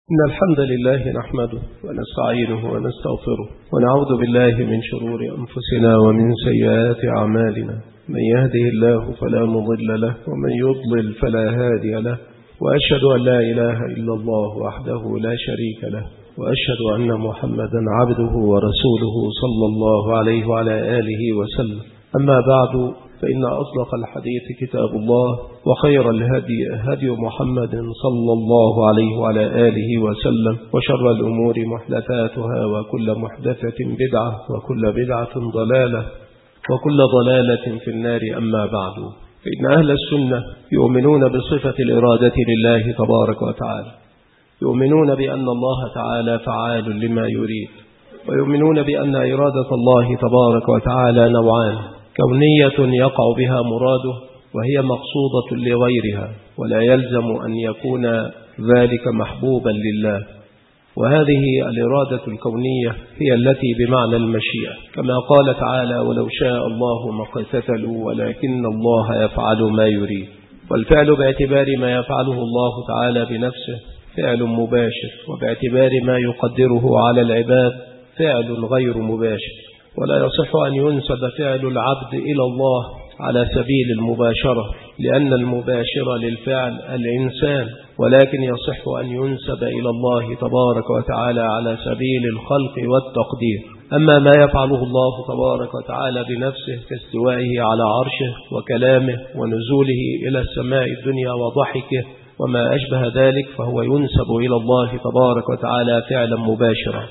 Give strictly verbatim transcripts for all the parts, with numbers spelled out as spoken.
إن الحمد لله نحمده ونستعينه ونستغفره ونعوذ بالله من شرور أنفسنا ومن سيئات أعمالنا. من يهده الله فلا مضل له ومن يضلل فلا هادي له، وأشهد أن لا إله إلا الله وحده لا شريك له، وأشهد أن محمدا عبده ورسوله صلى الله عليه وعلى آله وسلم. أما بعد، فإن أصدق الحديث كتاب الله، وخير الهدي هدي محمد صلى الله عليه وعلى آله وسلم، وشر الأمور محدثاتها، وكل محدثة بدعة، وكل بدعة ضلالة، وكل ضلالة في النار. أما بعد، فإن أهل السنة يؤمنون بصفة الإرادة لله تبارك وتعالى، يؤمنون بأن الله تعالى فعال لما يريد، ويؤمنون بأن إرادة الله تبارك وتعالى نوعان: كونية يقع بها مراده، وهي مقصودة لغيرها، ولا يلزم أن يكون ذلك محبوبا لله. وهذه الإرادة الكونية هي التي بمعنى المشيئة، كما قال تعالى: ولو شاء الله ما اقتتلوا ولكن الله يفعل ما يريد. والفعل باعتبار ما يفعله الله تعالى بنفسه فعل مباشر، وباعتبار ما يقدره على العباد فعل غير مباشر، ولا يصح أن ينسب فعل العبد إلى الله على سبيل المباشرة، لأن المباشر للفعل الإنسان، ولكن يصح أن ينسب إلى الله تبارك وتعالى على سبيل الخلق والتقدير. أما ما يفعله الله تبارك وتعالى بنفسه كاستوائه على عرشه وكلامه ونزوله إلى السماء الدنيا وضحكه وما أشبه ذلك، فهو ينسب إلى الله تبارك وتعالى فعلا مباشرا.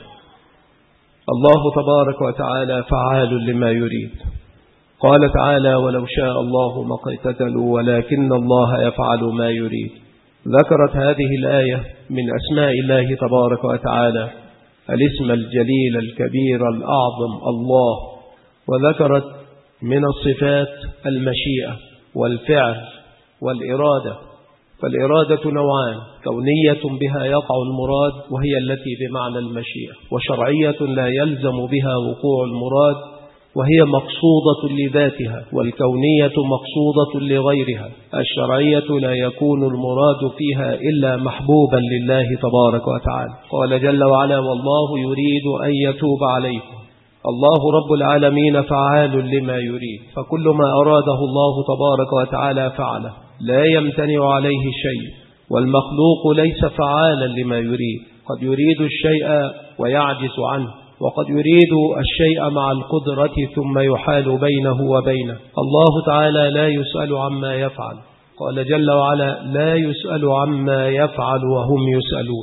الله تبارك وتعالى فعال لما يريد. قال تعالى: ولو شاء الله ما اقتتلوا ولكن الله يفعل ما يريد. ذكرت هذه الآية من أسماء الله تبارك وتعالى الاسم الجليل الكبير الأعظم الله، وذكرت من الصفات المشيئة والفعل والإرادة. فالإرادة نوعان: كونية بها يقع المراد، وهي التي بمعنى المشيئة، وشرعية لا يلزم بها وقوع المراد، وهي مقصودة لذاتها. والكونية مقصودة لغيرها. الشرعية لا يكون المراد فيها إلا محبوبا لله تبارك وتعالى. قال جل وعلا: والله يريد أن يتوب عليكم. الله رب العالمين فعال لما يريد، فكل ما أراده الله تبارك وتعالى فعله، لا يمتنع عليه شيء. والمخلوق ليس فعالا لما يريد، قد يريد الشيء ويعجز عنه، وقد يريد الشيء مع القدرة ثم يحال بينه وبينه. الله تعالى لا يسأل عما يفعل، قال جل وعلا: لا يسأل عما يفعل وهم يسألون.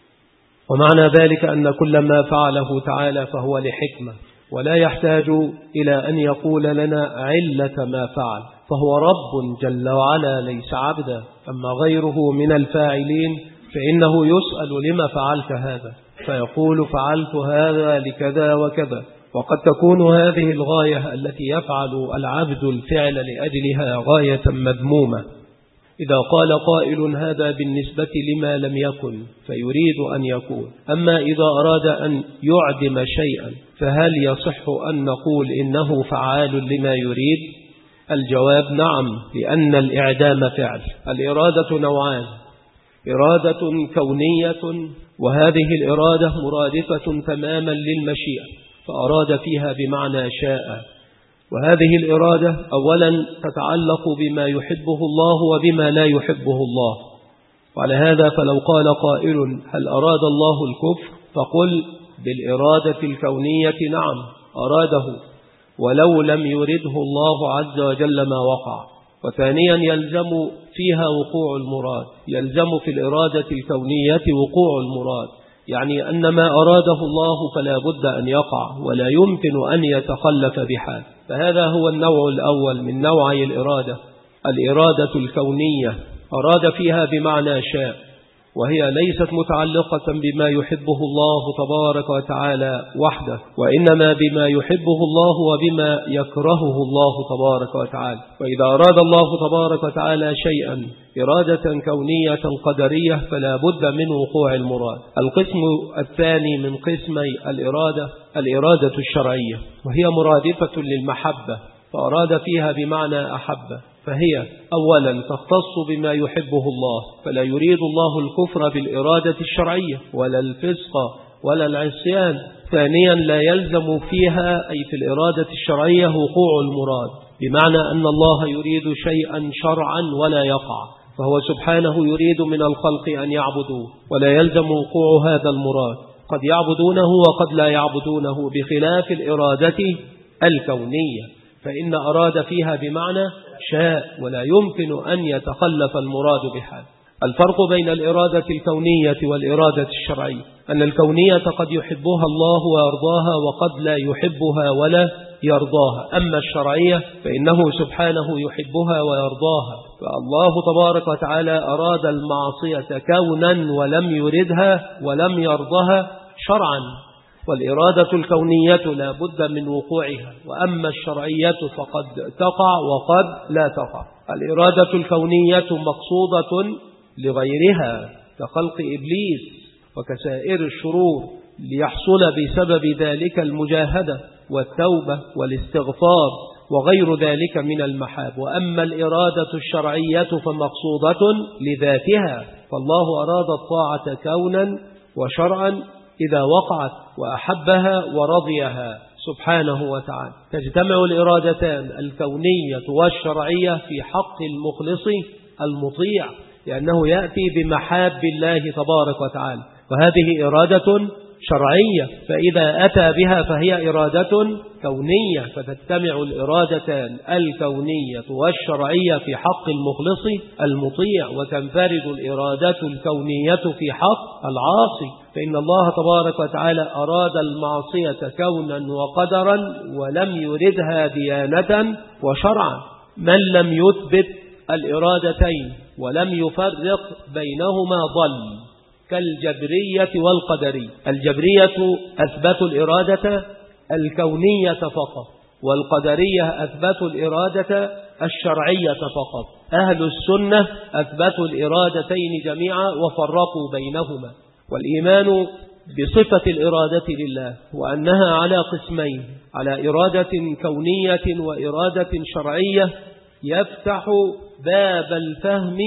ومعنى ذلك أن كل ما فعله تعالى فهو لحكمة، ولا يحتاج إلى أن يقول لنا علة ما فعل، فهو رب جل وعلا ليس عبدا. أما غيره من الفاعلين فإنه يسأل: لما فعلت هذا؟ فيقول: فعلت هذا لكذا وكذا. وقد تكون هذه الغاية التي يفعل العبد الفعل لأجلها غاية مذمومة. إذا قال قائل: هذا بالنسبة لما لم يكن، فيريد أن يكون. أما إذا أراد أن يعدم شيئا، فهل يصح أن نقول إنه فعال لما يريد؟ الجواب: نعم، لأن الإعدام فعل. الإرادة نوعان: إرادة كونية، وهذه الإرادة مرادفة تماما للمشيئة، فأراد فيها بمعنى شاء. وهذه الإرادة أولا تتعلق بما يحبه الله وبما لا يحبه الله. وعلى هذا فلو قال قائل: هل أراد الله الكفر؟ فقل: بالإرادة الكونية نعم أراده، ولو لم يرده الله عز وجل ما وقع. وثانيا يلزم فيها وقوع المراد، يلزم في الإرادة الكونية وقوع المراد، يعني أن ما أراده الله فلا بد أن يقع، ولا يمكن أن يتخلف بحال. فهذا هو النوع الأول من نوعي الإرادة، الإرادة الكونية، أراد فيها بمعنى شاء، وهي ليست متعلقة بما يحبه الله تبارك وتعالى وحده، وإنما بما يحبه الله وبما يكرهه الله تبارك وتعالى. وإذا أراد الله تبارك وتعالى شيئا إرادة كونية قدرية فلا بد من وقوع المراد. القسم الثاني من قسمي الإرادة الإرادة الشرعية، وهي مرادفة للمحبة، فأراد فيها بمعنى أحبه. فهي أولا تختص بما يحبه الله، فلا يريد الله الكفر بالإرادة الشرعية ولا الفسق ولا العصيان. ثانيا لا يلزم فيها أي في الإرادة الشرعية وقوع المراد، بمعنى أن الله يريد شيئا شرعا ولا يقع، فهو سبحانه يريد من الخلق أن يعبدوه ولا يلزم وقوع هذا المراد. قد يعبدونه وقد لا يعبدونه، بخلاف الإرادة الكونية فإن أراد فيها بمعنى شاء ولا يمكن أن يتخلف المراد بحال. الفرق بين الإرادة الكونية والإرادة الشرعية أن الكونية قد يحبها الله ويرضاها وقد لا يحبها ولا يرضاها، أما الشرعية فإنه سبحانه يحبها ويرضاها. فالله تبارك وتعالى أراد المعصية كونا ولم يردها ولم يرضها شرعا، والإرادة الكونية لا بد من وقوعها، وأما الشرعية فقد تقع وقد لا تقع. الإرادة الكونية مقصودة لغيرها كخلق إبليس وكسائر الشرور، ليحصل بسبب ذلك المجاهدة والتوبة والاستغفار وغير ذلك من المحاب. وأما الإرادة الشرعية فمقصودة لذاتها، فالله أراد الطاعة كونا وشرعا إذا وقعت وأحبها ورضيها سبحانه وتعالى. تجتمع الإرادتان الكونية والشرعية في حق المخلص المطيع، لأنه يأتي بمحاب الله تبارك وتعالى، وهذه إرادة شرعية، فإذا أتى بها فهي إرادة كونية، فتجتمع الإرادتان الكونية والشرعية في حق المخلص المطيع، وتنفرد الإرادة الكونية في حق العاصي، فإن الله تبارك وتعالى أراد المعصية كونا وقدرا ولم يردها ديانة وشرعا. من لم يثبت الإرادتين ولم يفرق بينهما ضل، كالجبرية والقدرية. الجبرية أثبتوا الإرادة الكونية فقط، والقدرية أثبتوا الإرادة الشرعية فقط. أهل السنة أثبتوا الإرادتين جميعا وفرقوا بينهما. والإيمان بصفة الإرادة لله وأنها على قسمين، على إرادة كونية وإرادة شرعية، يفتح باب الفهم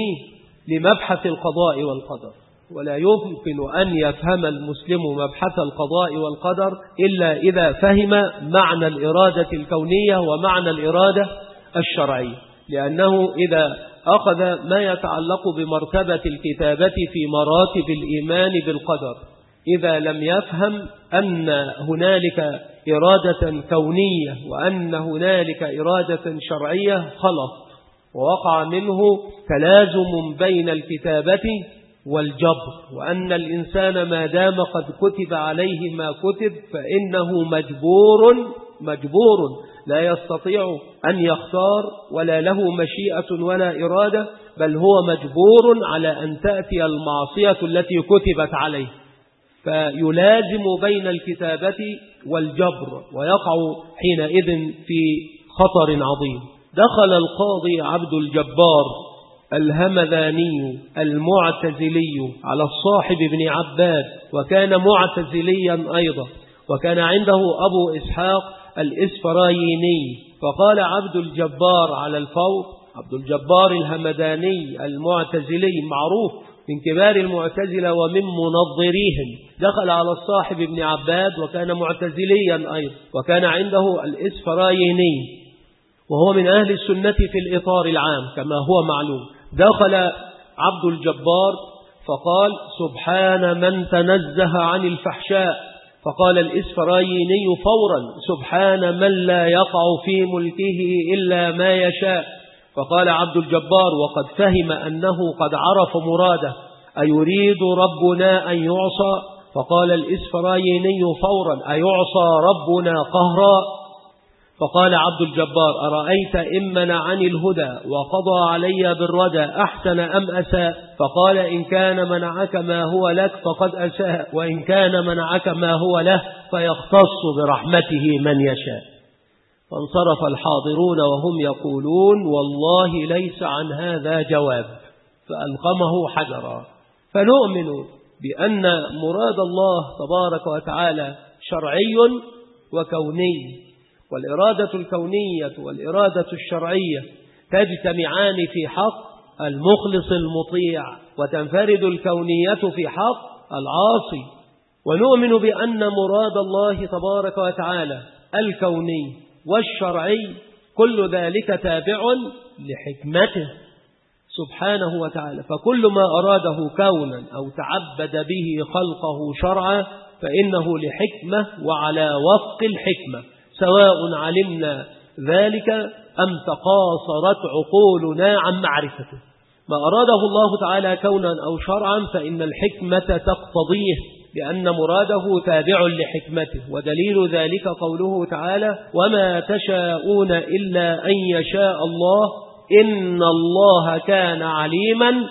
لمبحث القضاء والقدر. ولا يمكن أن يفهم المسلم مبحث القضاء والقدر إلا إذا فهم معنى الإرادة الكونية ومعنى الإرادة الشرعية، لأنه إذا أخذ ما يتعلق بمرتبة الكتابة في مراتب الإيمان بالقدر، إذا لم يفهم أن هنالك إرادة كونية وأن هنالك إرادة شرعية خلط، ووقع منه تلازم بين الكتابة والجبر، وأن الإنسان ما دام قد كتب عليه ما كتب فإنه مجبور مجبور لا يستطيع أن يختار ولا له مشيئة ولا إرادة، بل هو مجبور على أن تأتي المعصية التي كتبت عليه، فيلازم بين الكتابة والجبر ويقع حينئذ في خطر عظيم. دخل القاضي عبد الجبار الهمذاني المعتزلي على الصاحب بن عباد، وكان معتزليا أيضا، وكان عنده أبو إسحاق الإسفرايني، فقال عبد الجبار على الفور، عبد الجبار الهمذاني المعتزلي معروف من كبار المعتزلة ومن منظريهم، دخل على الصاحب بن عباد وكان معتزليا أيضا، وكان عنده الإسفرايني وهو من أهل السنة في الإطار العام كما هو معلوم. دخل عبد الجبار فقال: سبحان من تنزه عن الفحشاء. فقال الإسفرايني فورا: سبحان من لا يقع في ملكه إلا ما يشاء. فقال عبد الجبار وقد فهم أنه قد عرف مراده: أيريد ربنا أن يعصى؟ فقال الإسفرايني فورا: أيعصى ربنا قهرا؟ فقال عبد الجبار: أرأيت إن منعني الهدى وقضى علي بالردى أحسن أم أساء؟ فقال: إن كان منعك ما هو لك فقد أساء، وإن كان منعك ما هو له فيختص برحمته من يشاء. فانصرف الحاضرون وهم يقولون: والله ليس عن هذا جواب، فألقمه حجرا. فنؤمن بأن مراد الله تبارك وتعالى شرعي وكوني، والإرادة الكونية والإرادة الشرعية تجتمعان في حق المخلص المطيع، وتنفرد الكونية في حق العاصي. ونؤمن بأن مراد الله تبارك وتعالى الكوني والشرعي كل ذلك تابع لحكمته سبحانه وتعالى، فكل ما أراده كونا أو تعبد به خلقه شرعا فإنه لحكمة وعلى وفق الحكمة، سواء علمنا ذلك أم تقاصرت عقولنا عن معرفته. ما أراده الله تعالى كونا أو شرعا فإن الحكمة تقتضيه، لأن مراده تابع لحكمته. ودليل ذلك قوله تعالى: وما تشاءون إلا أن يشاء الله إن الله كان عليما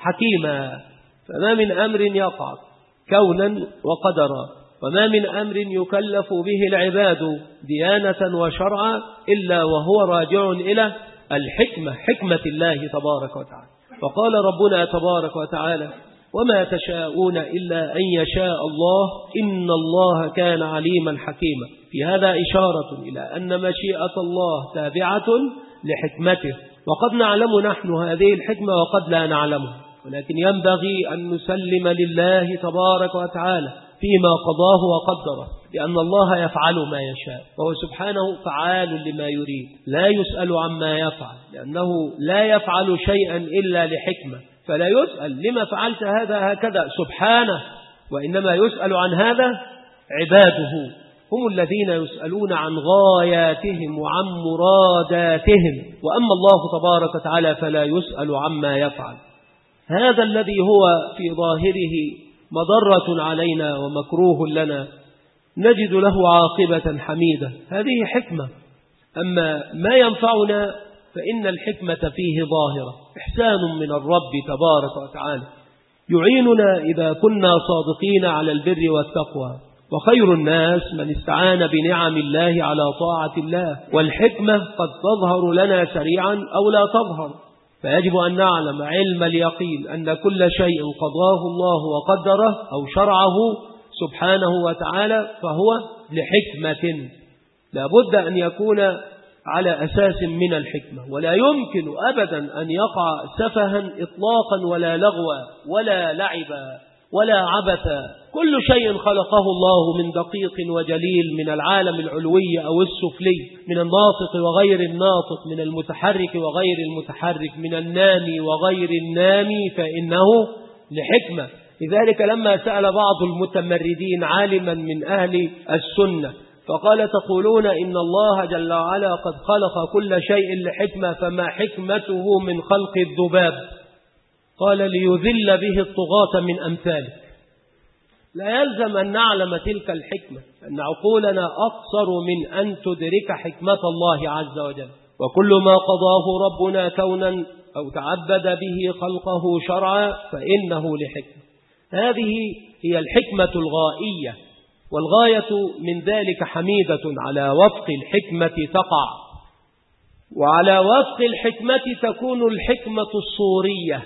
حكيما. فما من أمر يقع كونا وقدرا، وما من أمر يكلف به العباد ديانة وشرعا إلا وهو راجع إلى الحكمة، حكمة الله تبارك وتعالى. فقال ربنا تبارك وتعالى: وما تشاءون إلا أن يشاء الله إن الله كان عليما حكيما. في هذا إشارة إلى أن مشيئة الله تابعة لحكمته، وقد نعلم نحن هذه الحكمة وقد لا نعلمها، ولكن ينبغي أن نسلم لله تبارك وتعالى فيما قضاه وقدره، لأن الله يفعل ما يشاء، وهو سبحانه فعال لما يريد، لا يسأل عما يفعل، لأنه لا يفعل شيئا إلا لحكمة، فلا يسأل لما فعلت هذا هكذا سبحانه، وإنما يسأل عن هذا عباده، هم الذين يسألون عن غاياتهم وعن مراداتهم، وأما الله تبارك وتعالى فلا يسأل عما يفعل. هذا الذي هو في ظاهره مضرة علينا ومكروه لنا نجد له عاقبة حميدة، هذه حكمة. أما ما ينفعنا فإن الحكمة فيه ظاهرة، إحسان من الرب تبارك وتعالى يعيننا إذا كنا صادقين على البر والتقوى، وخير الناس من استعان بنعم الله على طاعة الله، والحكمة قد تظهر لنا سريعا أو لا تظهر، فيجب أن نعلم علم اليقين أن كل شيء قضاه الله وقدره أو شرعه سبحانه وتعالى فهو لحكمة، لا بد أن يكون على أساس من الحكمة، ولا يمكن أبدا أن يقع سفها إطلاقا ولا لغوا ولا لعبا ولا عبثا. كل شيء خلقه الله من دقيق وجليل، من العالم العلوي أو السفلي، من الناطق وغير الناطق، من المتحرك وغير المتحرك، من النامي وغير النامي، فإنه لحكمة. لذلك لما سأل بعض المتمردين عالما من أهل السنة فقال: تقولون إن الله جل وعلا قد خلق كل شيء لحكمة، فما حكمته من خلق الذباب؟ قال: ليذل به الطغاة من أمثاله. لا يلزم أن نعلم تلك الحكمة، أن عقولنا أقصر من أن تدرك حكمة الله عز وجل، وكل ما قضاه ربنا كونا أو تعبد به خلقه شرعا فإنه لحكمة. هذه هي الحكمة الغائية، والغاية من ذلك حميدة على وفق الحكمة تقع، وعلى وفق الحكمة تكون الحكمة الصورية،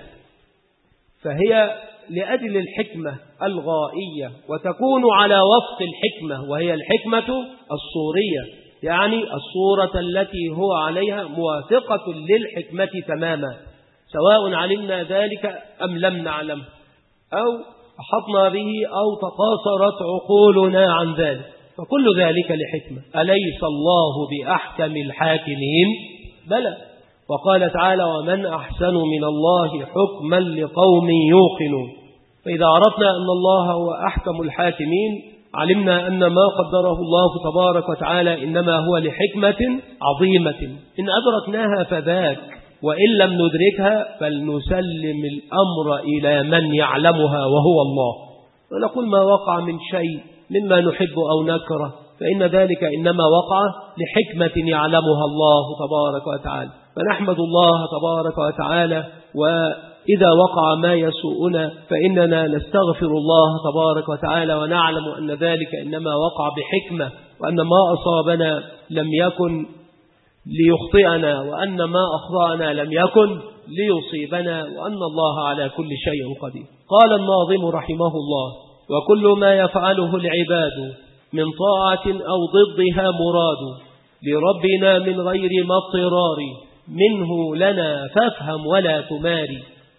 فهي لأجل الحكمة الغائية، وتكون على وفق الحكمة وهي الحكمة الصورية، يعني الصورة التي هو عليها موافقة للحكمة تماما، سواء علمنا ذلك أم لم نعلم، أو أحطنا به أو تقاصرت عقولنا عن ذلك، فكل ذلك لحكمة. أليس الله بأحكم الحاكمين؟ بلى. وقال تعالى: ومن أحسن من الله حكما لقوم يوقنون. فإذا عرفنا أن الله هو أحكم الحاكمين علمنا أن ما قدره الله تبارك وتعالى إنما هو لحكمة عظيمة، إن أدركناها فذاك، وإن لم ندركها فلنسلم الأمر إلى من يعلمها وهو الله، ونقول ما وقع من شيء مما نحب أو نكره فإن ذلك إنما وقع لحكمة يعلمها الله تبارك وتعالى. فنحمد الله تبارك وتعالى، وإذا وقع ما يسوءنا فإننا نستغفر الله تبارك وتعالى، ونعلم أن ذلك إنما وقع بحكمة، وأن ما أصابنا لم يكن ليخطئنا، وأن ما أخطأنا لم يكن ليصيبنا، وأن الله على كل شيء قدير. قال الناظم رحمه الله: وكل ما يفعله العباد من طاعة أو ضدها مراد، لربنا من غير ما اضطرار، منه لنا فافهم ولا تماري.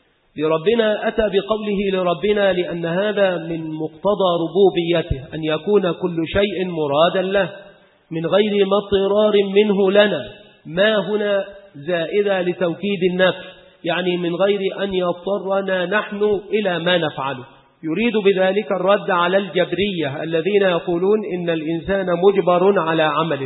لربنا أتى بقوله لربنا لأن هذا من مقتضى ربوبيته أن يكون كل شيء مرادا له من غير ما اضطرار منه لنا. ما هنا زائدة لتوكيد النفس، يعني من غير أن يضطرنا نحن إلى ما نفعله. يريد بذلك الرد على الجبرية الذين يقولون إن الإنسان مجبر على عمله.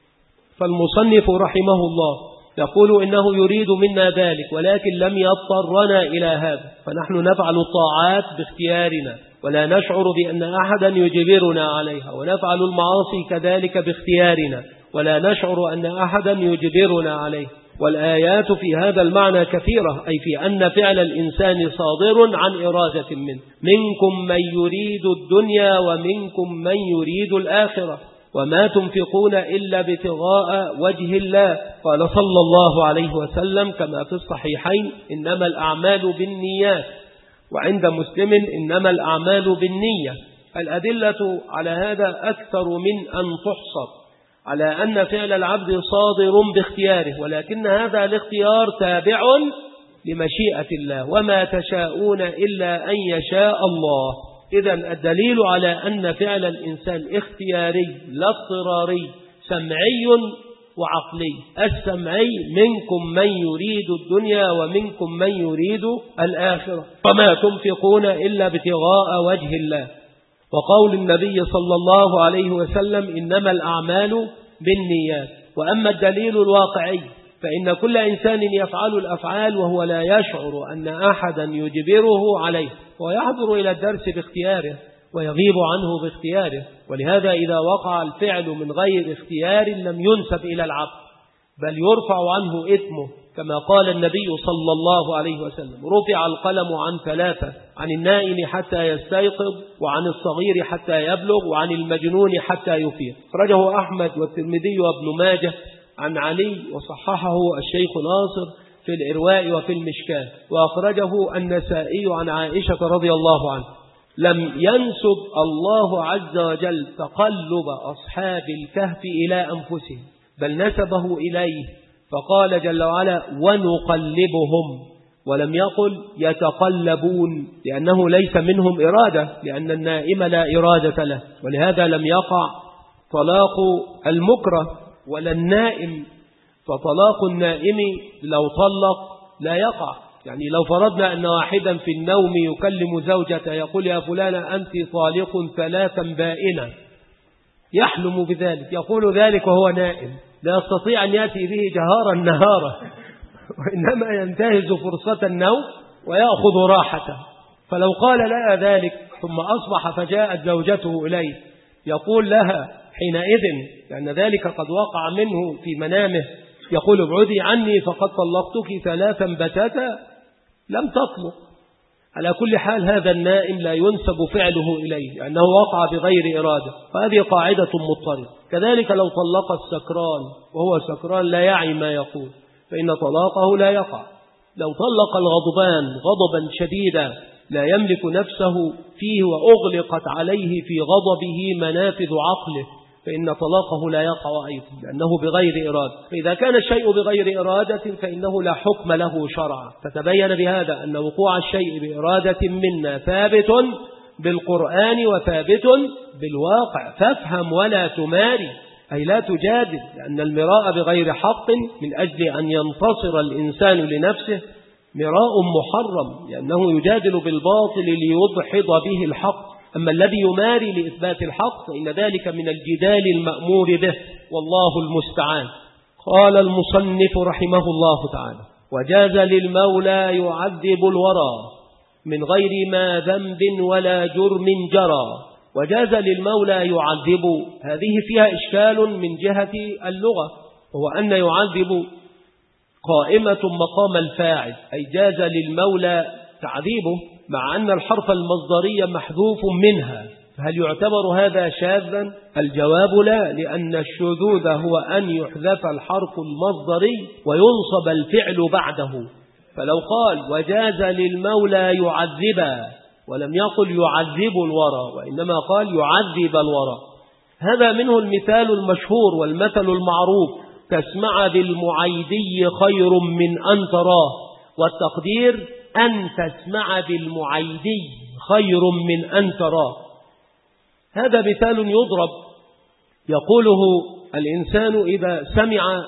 فالمصنف رحمه الله يقول إنه يريد منا ذلك ولكن لم يضطرنا إلى هذا، فنحن نفعل الطاعات باختيارنا ولا نشعر بأن أحدا يجبرنا عليها، ونفعل المعاصي كذلك باختيارنا ولا نشعر أن أحدا يجبرنا عليه. والآيات في هذا المعنى كثيرة، أي في أن فعل الإنسان صادر عن إرادة منه. منكم من يريد الدنيا ومنكم من يريد الآخرة وما تنفقون إلا ابتغاء وجه الله. قال صلى الله عليه وسلم كما في الصحيحين إنما الأعمال بالنيات، وعند مسلم إنما الأعمال بالنية. الأدلة على هذا أكثر من أن تحصر على أن فعل العبد صادر باختياره، ولكن هذا الاختيار تابع لمشيئة الله وما تشاءون إلا أن يشاء الله. إذن الدليل على أن فعل الإنسان اختياري لا اضطراري سمعي وعقلي. السمعي منكم من يريد الدنيا ومنكم من يريد الآخرة وما تنفقون إلا ابتغاء وجه الله. وقول النبي صلى الله عليه وسلم إنما الأعمال بالنيات. وأما الدليل الواقعي فإن كل إنسان يفعل الأفعال وهو لا يشعر أن أحدا يجبره عليه، ويحضر إلى الدرس باختياره ويغيب عنه باختياره. ولهذا إذا وقع الفعل من غير اختيار لم ينسب إلى العبد بل يرفع عنه إثمه، كما قال النبي صلى الله عليه وسلم رفع القلم عن ثلاثة: عن النائم حتى يستيقظ، وعن الصغير حتى يبلغ، وعن المجنون حتى يفيق. خرجه أحمد والترمذي وابن ماجه عن علي وصححه الشيخ ناصر في الإرواء وفي المشكاة، وأخرجه النسائي عن عائشة رضي الله عنها. لم ينسب الله عز وجل تقلب أصحاب الكهف إلى أنفسهم بل نسبه إليه، فقال جل وعلا ونقلبهم، ولم يقل يتقلبون لأنه ليس منهم إرادة، لأن النائم لا إرادة له. ولهذا لم يقع طلاق المكره ولا النائم، فطلاق النائم لو طلق لا يقع. يعني لو فرضنا أن واحدا في النوم يكلم زوجته يقول يا فلانة أنت طالق ثلاثا بائنا، يحلم بذلك، يقول ذلك وهو نائم، لا يستطيع أن يأتي به جهارا نهارا، وإنما ينتهز فرصة النوم ويأخذ راحته. فلو قال لها ذلك ثم أصبح فجاءت زوجته إليه يقول لها حينئذ، لأن ذلك قد وقع منه في منامه، يقول ابعدي عني فقد طلقتك ثلاثا بتاتا، لم تطلق. على كل حال هذا النائم لا ينسب فعله إليه لأنه وقع بغير إرادة، وهذه قاعدة مضطردة. كذلك لو طلق السكران وهو سكران لا يعي ما يقول فإن طلاقه لا يقع. لو طلق الغضبان غضبا شديدا لا يملك نفسه فيه وأغلقت عليه في غضبه منافذ عقله فإن طلاقه لا يقع أيضا لأنه بغير إرادة. فإذا كان الشيء بغير إرادة فإنه لا حكم له شرعا. فتبين بهذا أن وقوع الشيء بإرادة منا ثابت بالقرآن وثابت بالواقع. فافهم ولا تماري، أي لا تجادل، لأن المراء بغير حق من أجل أن ينتصر الإنسان لنفسه مراء محرم، لأنه يجادل بالباطل ليضحض به الحق. أما الذي يماري لإثبات الحق فإن ذلك من الجدال المأمور به، والله المستعان. قال المصنف رحمه الله تعالى وجاز للمولى يعذب الورى من غير ما ذنب ولا جرم جرى. وجاز للمولى يعذب، هذه فيها إشكال من جهة اللغة، وهو أن يعذب قائمة مقام الفاعل، أي جاز للمولى تعذيبه مع أن الحرف المصدري محذوف منها، فهل يعتبر هذا شاذا؟ الجواب لا، لأن الشذوذ هو أن يحذف الحرف المصدري وينصب الفعل بعده. فلو قال وجاز للمولى يعذبا ولم يقل يعذب الورى وإنما قال يعذب الورى، هذا منه المثال المشهور والمثل المعروف تسمع بالمعيدي خير من أن تراه، والتقدير أن تسمع بالمعيدي خير من أن تراه. هذا مثال يضرب يقوله الإنسان إذا سمع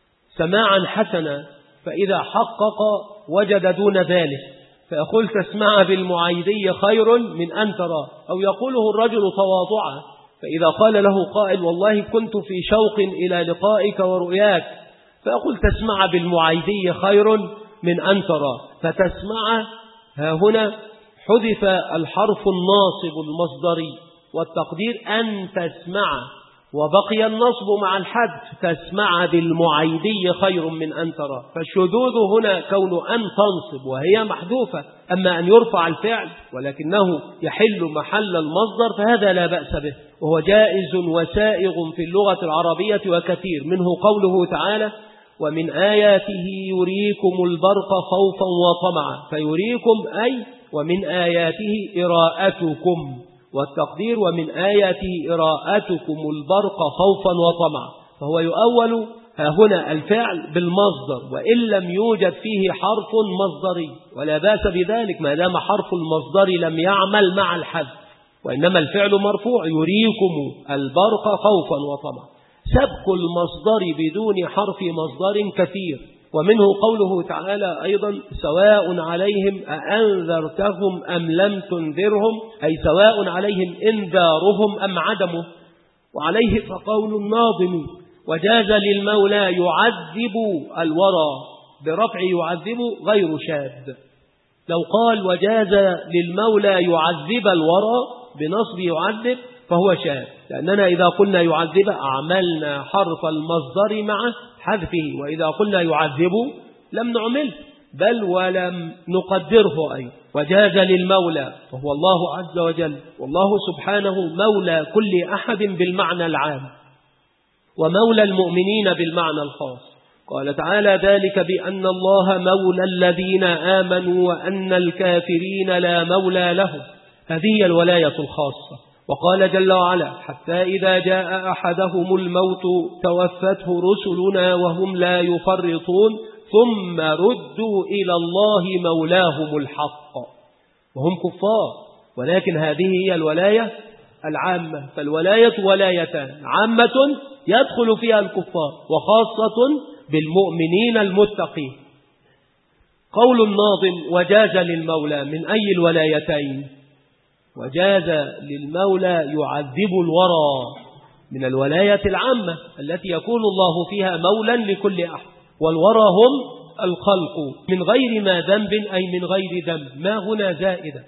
سماعا حسنا، فإذا حقق وجد دون ذلك، فيقول تسمع بالمعيدي خير من أن تراه. أو يقوله الرجل تواضعا، فإذا قال له قائل والله كنت في شوق إلى لقائك ورؤياك، فيقول تسمع بالمعيدي خير من أن تراه. فتسمع ها هنا حذف الحرف الناصب المصدري، والتقدير أن تسمع، وبقي النصب مع الحذف تسمع بالمعيدي خير من أن ترى. فالشذوذ هنا كون أن تنصب وهي محذوفة، أما أن يرفع الفعل ولكنه يحل محل المصدر فهذا لا بأس به، وهو جائز وسائغ في اللغة العربية وكثير. منه قوله تعالى ومن آياته يريكم البرق خوفا وطمعا، فيريكم أي ومن آياته إراءتكم، والتقدير ومن آياته إراءتكم البرق خوفا وطمعا، فهو يؤول ها هنا الفعل بالمصدر وإن لم يوجد فيه حرف مصدري، ولا باس بذلك ما دام حرف المصدر لم يعمل مع الحذف، وإنما الفعل مرفوع يريكم البرق خوفا وطمعا. سبق المصدر بدون حرف مصدر كثير. ومنه قوله تعالى أيضا سواء عليهم أأنذرتهم أم لم تنذرهم، أي سواء عليهم إنذارهم أم عدمه. وعليه فقول الناظم وجاز للمولى يعذب الورى، برفع يعذب غير شاذ. لو قال وجاز للمولى يعذب الورى بنصب يعذب فهو شاذ، لأننا إذا قلنا يعذب أعملنا حرف المصدر مع حذفه، وإذا قلنا يعذب لم نعمل بل ولم نقدره أي. وجاز للمولى وهو الله عز وجل، والله سبحانه مولى كل أحد بالمعنى العام، ومولى المؤمنين بالمعنى الخاص. قال تعالى ذلك بأن الله مولى الذين آمنوا وأن الكافرين لا مولى لهم، هذه الولاية الخاصة. وقال جل وعلا حتى إذا جاء أحدهم الموت توفته رسلنا وهم لا يفرطون ثم ردوا إلى الله مولاهم الحق، وهم كفار، ولكن هذه هي الولاية العامة. فالولاية ولايتان، عامة يدخل فيها الكفار وخاصة بالمؤمنين المتقين. قول الناظم وجاز للمولى من أي الولايتين؟ وجاز للمولى يعذب الورى من الولاية العامة التي يكون الله فيها مولا لكل أحد، والورى هم الخلق من غير ما ذنب أي من غير ذنب، ما هنا زائدة،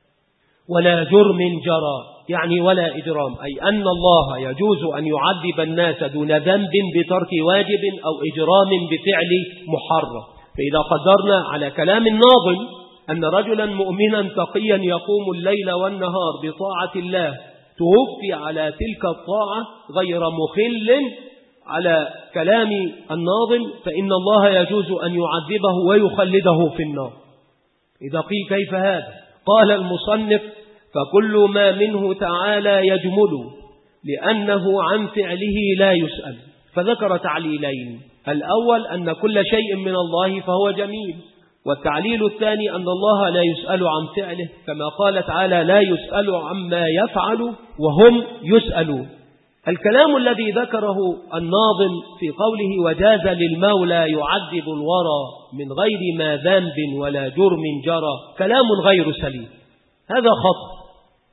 ولا جرم جرى يعني ولا إجرام، أي أن الله يجوز أن يعذب الناس دون ذنب بترك واجب أو إجرام بفعل محرم. فإذا قدرنا على كلام الناظم أن رجلا مؤمنا تقيا يقوم الليل والنهار بطاعة الله توفي على تلك الطاعة غير مخل على كلام الناظم، فإن الله يجوز أن يعذبه ويخلده في النار. إذا قيل كيف هذا؟ قال المصنف فكل ما منه تعالى يجمل لأنه عن فعله لا يسأل. فذكر تعليلين، الأول أن كل شيء من الله فهو جميل، والتعليل الثاني أن الله لا يسأل عن فعله، كما قال تعالى لا يسأل عما يفعل وهم يسألون. الكلام الذي ذكره الناظم في قوله وجاز للمولى يعذب الورى من غير ما ذنب ولا جرم جرى كلام غير سليم، هذا خطأ،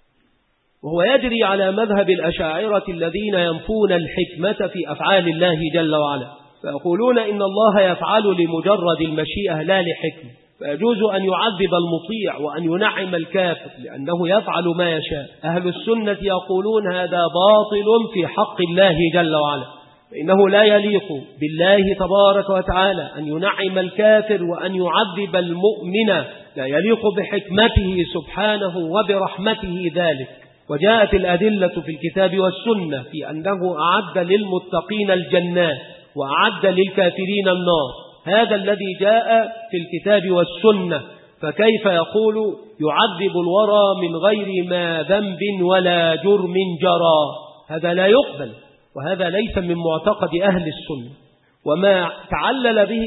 وهو يجري على مذهب الأشاعرة الذين ينفون الحكمة في أفعال الله جل وعلا، فيقولون إن الله يفعل لمجرد المشيئة لا لحكمة، فيجوز أن يعذب المطيع وأن ينعم الكافر لأنه يفعل ما يشاء. أهل السنة يقولون هذا باطل في حق الله جل وعلا، فإنه لا يليق بالله تبارك وتعالى أن ينعم الكافر وأن يعذب المؤمن، لا يليق بحكمته سبحانه وبرحمته ذلك. وجاءت الأدلة في الكتاب والسنة في أنه أعد للمتقين الجنات وأعد للكافرين النار، هذا الذي جاء في الكتاب والسنة، فكيف يقول يعذب الورى من غير ما ذنب ولا جرم جرى؟ هذا لا يقبل، وهذا ليس من معتقد أهل السنة. وما تعلل به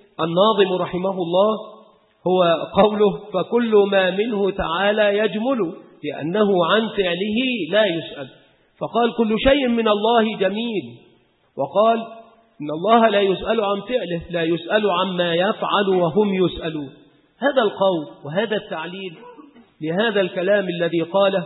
الناظم رحمه الله هو قوله فكل ما منه تعالى يجمل لأنه عن فعله لا يسأل. فقال كل شيء من الله جميل، وقال إن الله لا يسأل عن فعله، لا يسأل عما يفعل وهم يسألون. هذا القول وهذا التعليل لهذا الكلام الذي قاله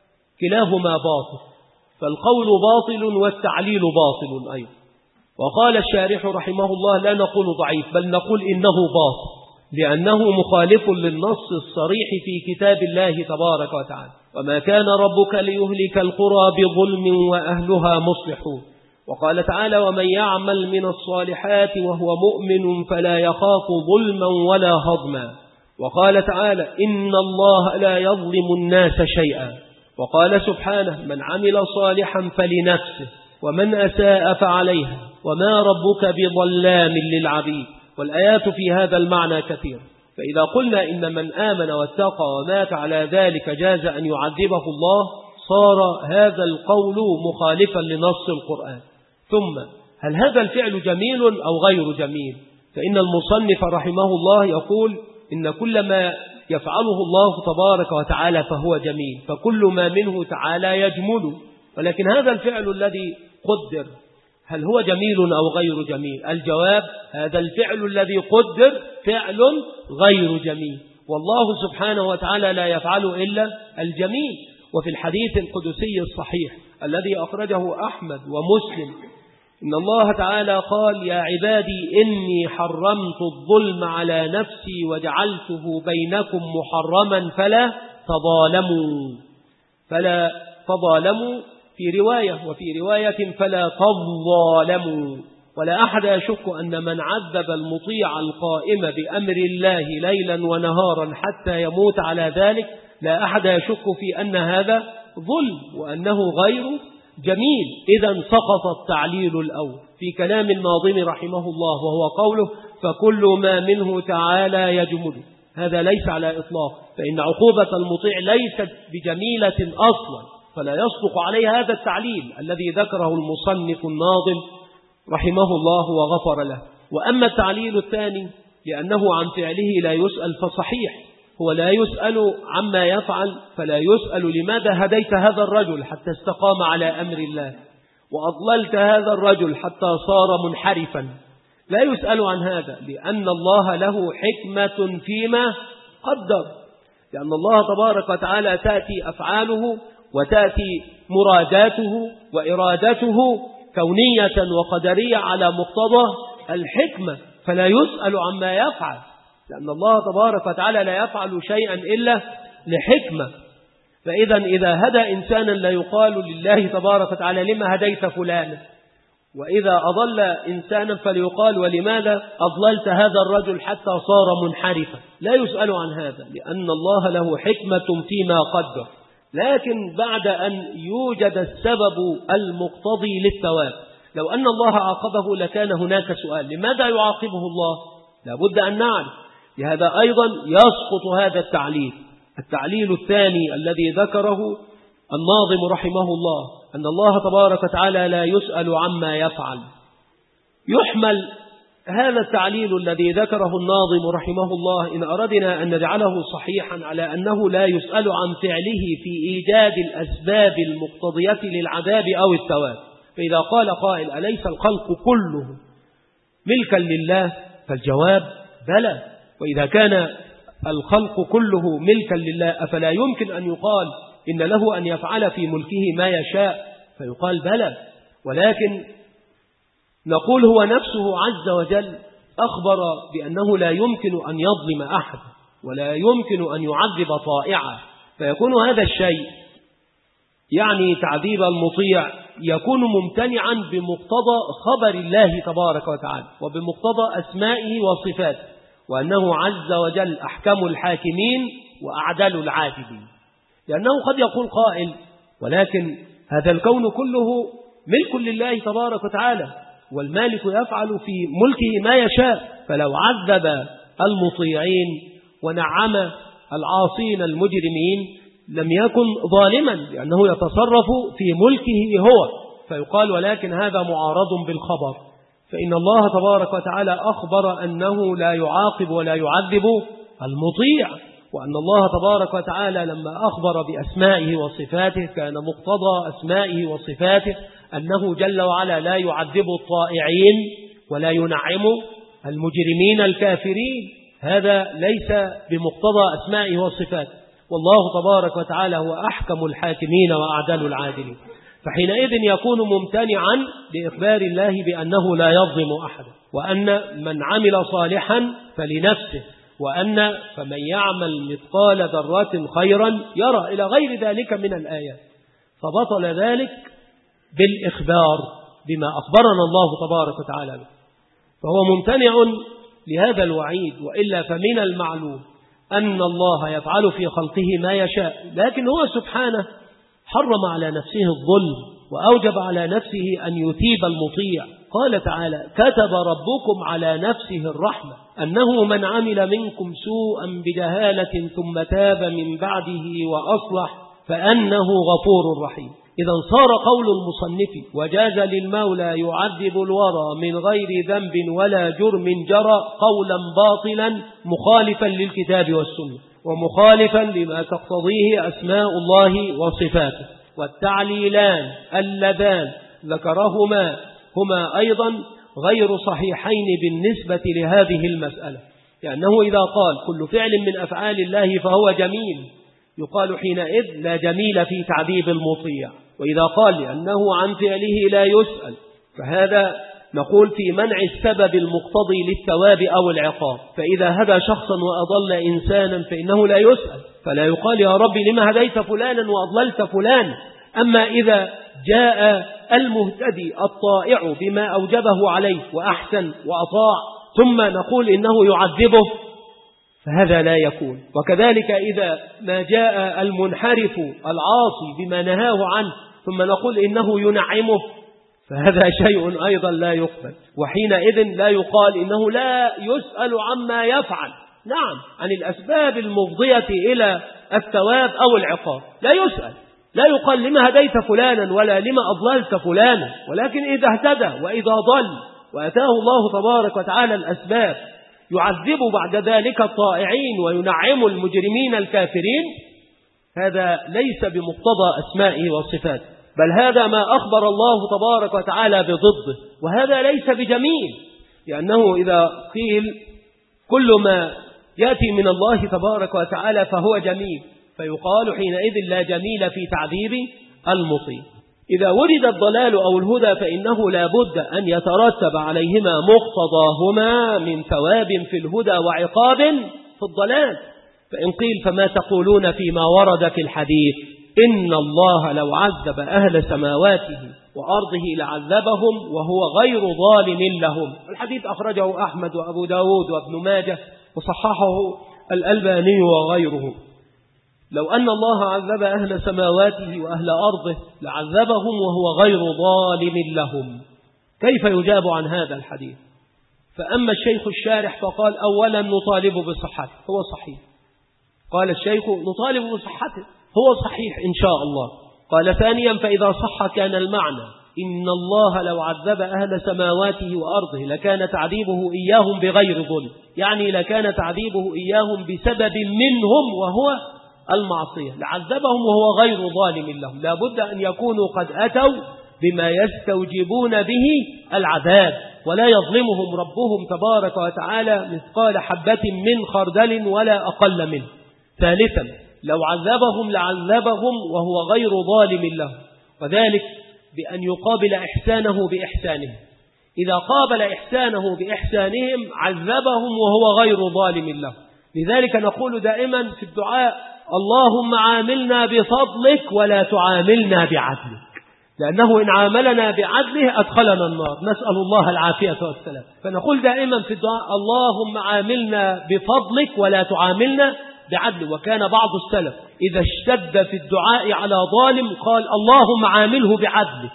كلاهما باطل، فالقول باطل والتعليل باطل أيضا. وقال الشارح رحمه الله لا نقول ضعيف بل نقول إنه باطل، لأنه مخالف للنص الصريح في كتاب الله تبارك وتعالى. وما كان ربك ليهلك القرى بظلم وأهلها مصلحون. وقال تعالى ومن يعمل من الصالحات وهو مؤمن فلا يخاف ظلما ولا هضما. وقال تعالى إن الله لا يظلم الناس شيئا. وقال سبحانه من عمل صالحا فلنفسه ومن أساء فعليها وما ربك بظلام للعبيد. والآيات في هذا المعنى كثير. فإذا قلنا إن من آمن واتقى ومات على ذلك جاز أن يعذبه الله صار هذا القول مخالفا لنص القرآن. ثم هل هذا الفعل جميل أو غير جميل؟ فإن المصنف رحمه الله يقول إن كل ما يفعله الله تبارك وتعالى فهو جميل، فكل ما منه تعالى يجمل. ولكن هذا الفعل الذي قدر هل هو جميل أو غير جميل؟ الجواب هذا الفعل الذي قدر فعل غير جميل، والله سبحانه وتعالى لا يفعل إلا الجميل. وفي الحديث القدسي الصحيح الذي أخرجه أحمد ومسلم إن الله تعالى قال يا عبادي إني حرمت الظلم على نفسي وجعلته بينكم محرما فلا تظالموا فلا تظالموا في رواية، وفي رواية فلا تظالموا. ولا أحد يشك أن من عذب المطيع القائم بأمر الله ليلا ونهارا حتى يموت على ذلك لا أحد يشك في أن هذا ظلم وأنه غير جميل. إذن سقط التعليل الأول في كلام الناظم رحمه الله وهو قوله فكل ما منه تعالى يجمل. هذا ليس على إطلاق، فإن عقوبة المطيع ليست بجميلة أصلا، فلا يصدق عليه هذا التعليل الذي ذكره المصنف الناظم رحمه الله وغفر له. وأما التعليل الثاني لأنه عن فعله لا يسأل فصحيح، هو لا يسأل عما يفعل، فلا يسأل لماذا هديت هذا الرجل حتى استقام على أمر الله وأضللت هذا الرجل حتى صار منحرفا، لا يسأل عن هذا لأن الله له حكمة فيما قدر. لأن الله تبارك وتعالى تأتي أفعاله وتأتي مراداته وإرادته كونية وقدرية على مقتضى الحكمة، فلا يسأل عما يفعل، لأن الله تبارك وتعالى لا يفعل شيئا إلا لحكمة. فإذا إذا هدى إنسانا لا يقال لله تبارك وتعالى لما هديت فلانا، وإذا أضل إنسانا فليقال ولماذا أضللت هذا الرجل حتى صار منحرفا. لا يسأل عن هذا لأن الله له حكمة فيما قدر. لكن بعد أن يوجد السبب المقتضي للثواب، لو أن الله عاقبه لكان هناك سؤال لماذا يعاقبه الله؟ لابد أن نعرف. لهذا أيضا يسقط هذا التعليل. التعليل الثاني الذي ذكره الناظم رحمه الله أن الله تبارك وتعالى لا يسأل عما يفعل. يحمل هذا التعليل الذي ذكره الناظم رحمه الله إن أردنا أن نجعله صحيحا على أنه لا يسأل عن فعله في إيجاد الأسباب المقتضية للعذاب أو الثواب. فإذا قال قائل أليس الخلق كله ملكا لله؟ فالجواب بلى. وإذا كان الخلق كله ملكا لله أفلا يمكن أن يقال إن له أن يفعل في ملكه ما يشاء؟ فيقال بلى. ولكن نقول هو نفسه عز وجل أخبر بأنه لا يمكن أن يظلم أحد ولا يمكن أن يعذب طائعا، فيكون هذا الشيء يعني تعذيب المطيع يكون ممتنعا بمقتضى خبر الله تبارك وتعالى وبمقتضى أسمائه وصفاته، وأنه عز وجل أحكم الحاكمين وأعدل العادلين. لأنه قد يقول قائل ولكن هذا الكون كله ملك لله تبارك وتعالى والمالك يفعل في ملكه ما يشاء، فلو عذب المطيعين ونعم العاصين المجرمين لم يكن ظالما لأنه يتصرف في ملكه هو. فيقال ولكن هذا معارض بالخبر، فإن الله تبارك وتعالى أخبر أنه لا يعاقب ولا يعذب المطيع، وأن الله تبارك وتعالى لما أخبر بأسمائه وصفاته كان مقتضى أسمائه وصفاته أنه جل وعلا لا يعذب الطائعين ولا ينعم المجرمين الكافرين. هذا ليس بمقتضى أسمائه وصفاته، والله تبارك وتعالى هو أحكم الحاكمين وأعدل العادلين. فحينئذ يكون ممتنعا بإخبار الله بأنه لا يظلم أحدا، وأن من عمل صالحا فلنفسه، وأن فمن يعمل مثقال ذرة خيرا يرى، إلى غير ذلك من الآيات. فبطل ذلك بالإخبار بما أخبرنا الله تبارك وتعالى به، فهو ممتنع لهذا الوعيد. وإلا فمن المعلوم أن الله يفعل في خلقه ما يشاء، لكن هو سبحانه حرم على نفسه الظلم وأوجب على نفسه أن يثيب المطيع. قال تعالى: كتب ربكم على نفسه الرحمة أنه من عمل منكم سوءا بجهالة ثم تاب من بعده وأصلح فأنه غفور رحيم. إذا صار قول المصنف: وجاز للمولى يعذب الورى من غير ذنب ولا جرم جرى قولا باطلا مخالفا للكتاب والسنة، ومخالفا لما تقتضيه أسماء الله وصفاته. والتعليلان اللذان ذكرهما هما أيضا غير صحيحين بالنسبة لهذه المسألة، لأنه إذا قال كل فعل من أفعال الله فهو جميل يقال حينئذ لا جميل في تعذيب المطيع، وإذا قال لأنه عن فعله لا يسأل فهذا نقول في منع السبب المقتضي للثواب أو العقاب. فإذا هدى شخصا وأضل إنسانا فإنه لا يسأل، فلا يقال يا رب لما هديت فلانا وأضللت فلانا. أما إذا جاء المهتدي الطائع بما أوجبه عليه وأحسن وأطاع ثم نقول إنه يعذبه فهذا لا يكون. وكذلك إذا ما جاء المنحرف العاصي بما نهاه عنه ثم نقول إنه ينعمه فهذا شيء أيضا لا يقبل. وحينئذ لا يقال إنه لا يسأل عما يفعل، نعم عن الأسباب المفضية إلى الثواب أو العقاب لا يسأل، لا يقال لما هديت فلانا ولا لما أضللت فلانا، ولكن إذا اهتدى وإذا ضل وأتاه الله تبارك وتعالى الأسباب يعذب بعد ذلك الطائعين وينعم المجرمين الكافرين، هذا ليس بمقتضى أسمائه وصفاته، بل هذا ما أخبر الله تبارك وتعالى بضده، وهذا ليس بجميل، لأنه إذا قيل كل ما يأتي من الله تبارك وتعالى فهو جميل فيقال حينئذ لا جميل في تعذيب المطيع. إذا ولد الضلال أو الهدى فإنه لا بد أن يترتب عليهما مقتضاهما من ثواب في الهدى وعقاب في الضلال. فإن قيل فما تقولون فيما ورد في الحديث إن الله لو عذب أهل سماواته وأرضه لعذبهم وهو غير ظالم لهم. الحديث أخرجه أحمد وأبو داود وابن ماجه وصححه الألباني وغيره. لو أن الله عذب أهل سماواته وأهل أرضه لعذبهم وهو غير ظالم لهم. كيف يجاب عن هذا الحديث؟ فأما الشيخ الشارح فقال أولا نطالب بصحته، هو صحيح. قال الشيخ نطالب بصحته، هو صحيح إن شاء الله. قال ثانيا فإذا صح كان المعنى إن الله لو عذب أهل سماواته وأرضه لكان تعذيبه إياهم بغير ظلم، يعني لكان تعذيبه إياهم بسبب منهم وهو المعصية، لعذبهم وهو غير ظالم لهم. لا بد أن يكونوا قد أتوا بما يستوجبون به العذاب، ولا يظلمهم ربهم تبارك وتعالى مثقال حبة من خردل ولا أقل منه. ثالثا لو عذبهم لعذبهم وهو غير ظالم لهم، وذلك بأن يقابل إحسانه بإحسانهم. إذا قابل إحسانه بإحسانهم عذبهم وهو غير ظالم لهم. لذلك نقول دائما في الدعاء اللهم عاملنا بفضلك ولا تعاملنا بعدلك، لأنه إن عاملنا بعدله أدخلنا النار، نسأل الله العافية والسلام. فنقول دائما في الدعاء اللهم عاملنا بفضلك ولا تعاملنا بعدل. وكان بعض السلف إذا اشتد في الدعاء على ظالم قال اللهم عامله بعدلك،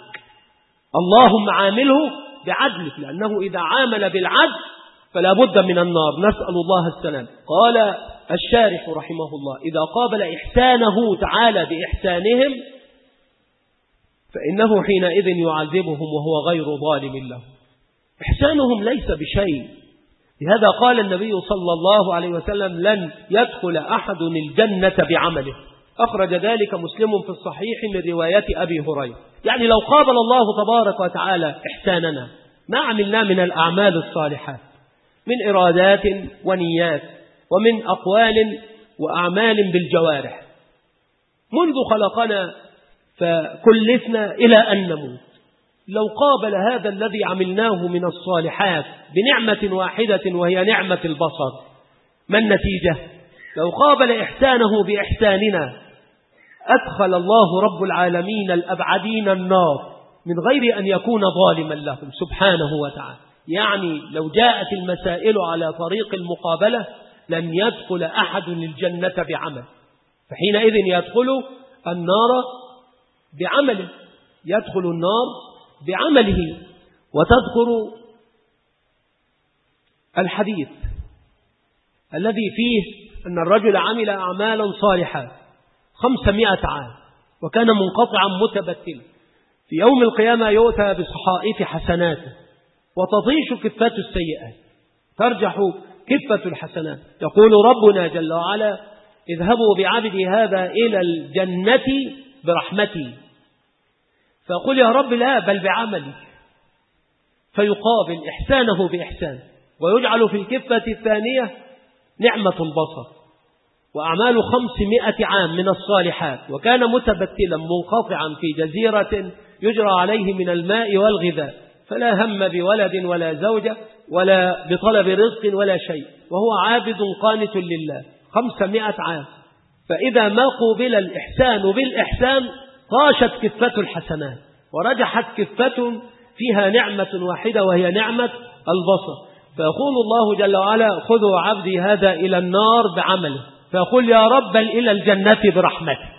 اللهم عامله بعدلك، لأنه إذا عامل بالعدل فلا بد من النار، نسأل الله السلام. قال الشارح رحمه الله إذا قابل إحسانه تعالى بإحسانهم فإنه حينئذ يعذبهم وهو غير ظالم له. إحسانهم ليس بشيء. لهذا قال النبي صلى الله عليه وسلم لن يدخل أحد الجنة بعمله. أخرج ذلك مسلم في الصحيح من رواية أبي هريرة. يعني لو قابل الله تبارك وتعالى إحساننا ما عملنا من الأعمال الصالحات من إرادات ونيات ومن أقوال وأعمال بالجوارح منذ خلقنا فكلفنا إلى أن نموت، لو قابل هذا الذي عملناه من الصالحات بنعمة واحدة وهي نعمة البصر، ما النتيجة؟ لو قابل إحسانه بإحساننا أدخل الله رب العالمين الأبعدين النار من غير أن يكون ظالما لهم سبحانه وتعالى. يعني لو جاءت المسائل على طريق المقابلة لن يدخل أحد الجنة بعمل، فحينئذ يدخل النار بعمله، يدخل النار بعمله. وتذكر الحديث الذي فيه أن الرجل عمل أعمالا صالحة خمسمائة عام وكان منقطعا متبتلا، في يوم القيامة يؤتى بصحائف حسناته وتطيش كفة السيئات، ترجح كفة الحسنات. يقول ربنا جل وعلا اذهبوا بعبدي هذا إلى الجنة برحمتي، فيقول يا رب لا بل بعملي، فيقابل إحسانه بإحسان ويجعل في الكفة الثانية نعمة البصر وأعمال خمسمائة عام من الصالحات، وكان متبتلا منقطعا في جزيرة يجرى عليه من الماء والغذاء، فلا هم بولد ولا زوجة ولا بطلب رزق ولا شيء، وهو عابد قانت لله خمسمائة عام. فإذا ما قوبل الإحسان بالإحسان طاشت كفة الحسنات ورجحت كفة فيها نعمة واحدة وهي نعمة البصر، فيقول الله جل وعلا خذوا عبدي هذا إلى النار بعمله، فيقول يا رب بل إلى الجنة برحمتك.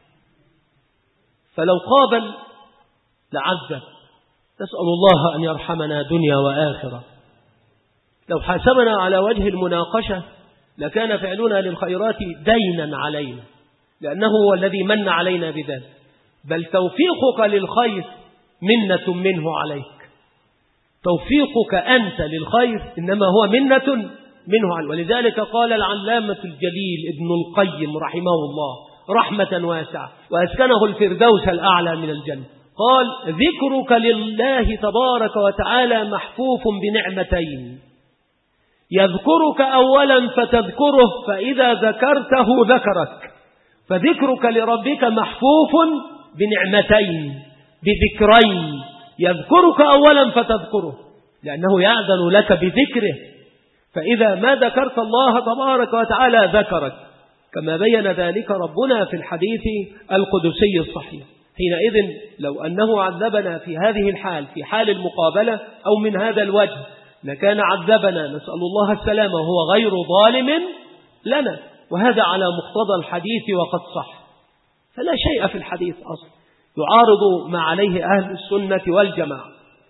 فلو قابل لعذب، نسأل الله أن يرحمنا دنيا وآخرة. لو حاسبنا على وجه المناقشة لكان فعلنا للخيرات دينا علينا، لأنه هو الذي من علينا بذلك، بل توفيقك للخير منة منه عليك. توفيقك أنت للخير إنما هو منة منه عليك. ولذلك قال العلامة الجليل ابن القيم رحمه الله رحمة واسعة وأسكنه الفردوس الأعلى من الجنة، قال ذكرك لله تبارك وتعالى محفوف بنعمتين، يذكرك أولا فتذكره فإذا ذكرته ذكرك، فذكرك لربك محفوف بنعمتين بذكرين، يذكرك أولا فتذكره لأنه يأذن لك بذكره، فإذا ما ذكرت الله تبارك وتعالى ذكرك، كما بين ذلك ربنا في الحديث القدسي الصحيح. حينئذ لو أنه عذبنا في هذه الحال في حال المقابلة أو من هذا الوجه لكان عذبنا، نسأل الله السلامة، وهو غير ظالم لنا، وهذا على مقتضى الحديث وقد صح، فلا شيء في الحديث أصلا يعارض ما عليه أهل السنة والجماعة.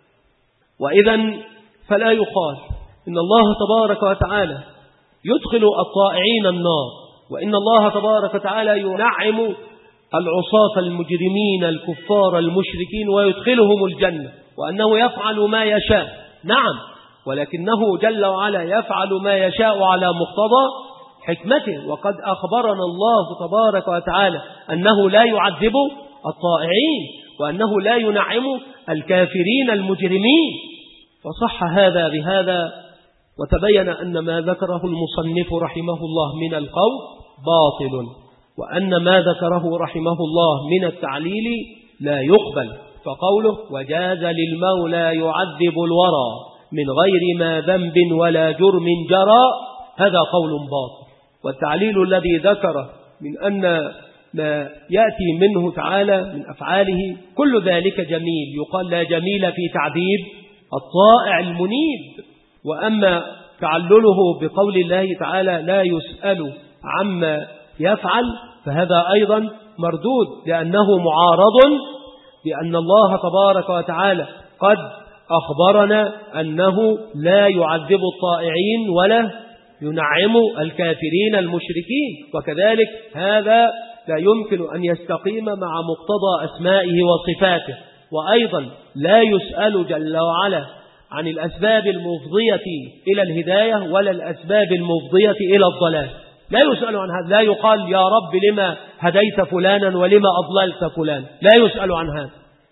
وإذا فلا يقال إن الله تبارك وتعالى يدخل الطائعين النار، وإن الله تبارك وتعالى ينعم العصاة المجرمين الكفار المشركين ويدخلهم الجنة، وأنه يفعل ما يشاء. نعم، ولكنه جل وعلا يفعل ما يشاء على مقتضى حكمته، وقد أخبرنا الله تبارك وتعالى أنه لا يعذب الطائعين وأنه لا ينعم الكافرين المجرمين، فصح هذا بهذا، وتبين أن ما ذكره المصنف رحمه الله من القول باطل، وأن ما ذكره رحمه الله من التعليل لا يقبل، فقوله وجاز للمولى يعذب الورى من غير ما ذنب ولا جرم جرى هذا قول باطل. والتعليل الذي ذكره من أن ما يأتي منه تعالى من أفعاله كل ذلك جميل، يقال لا جميل في تعذيب الطائع المنيب. وأما تعلله بقول الله تعالى لا يسأل عما يفعل فهذا أيضا مردود، لأنه معارض بأن الله تبارك وتعالى قد أخبرنا أنه لا يعذب الطائعين ولا ينعم الكافرين المشركين، وكذلك هذا لا يمكن أن يستقيم مع مقتضى أسمائه وصفاته. وأيضا لا يسأل جل وعلا عن الأسباب المفضية إلى الهداية ولا الأسباب المفضية إلى الضلال. لا يسأل عن هذا، لا يقال يا رب لما هديت فلانا ولما أضللت فلانا، لا يسأل عن هذا.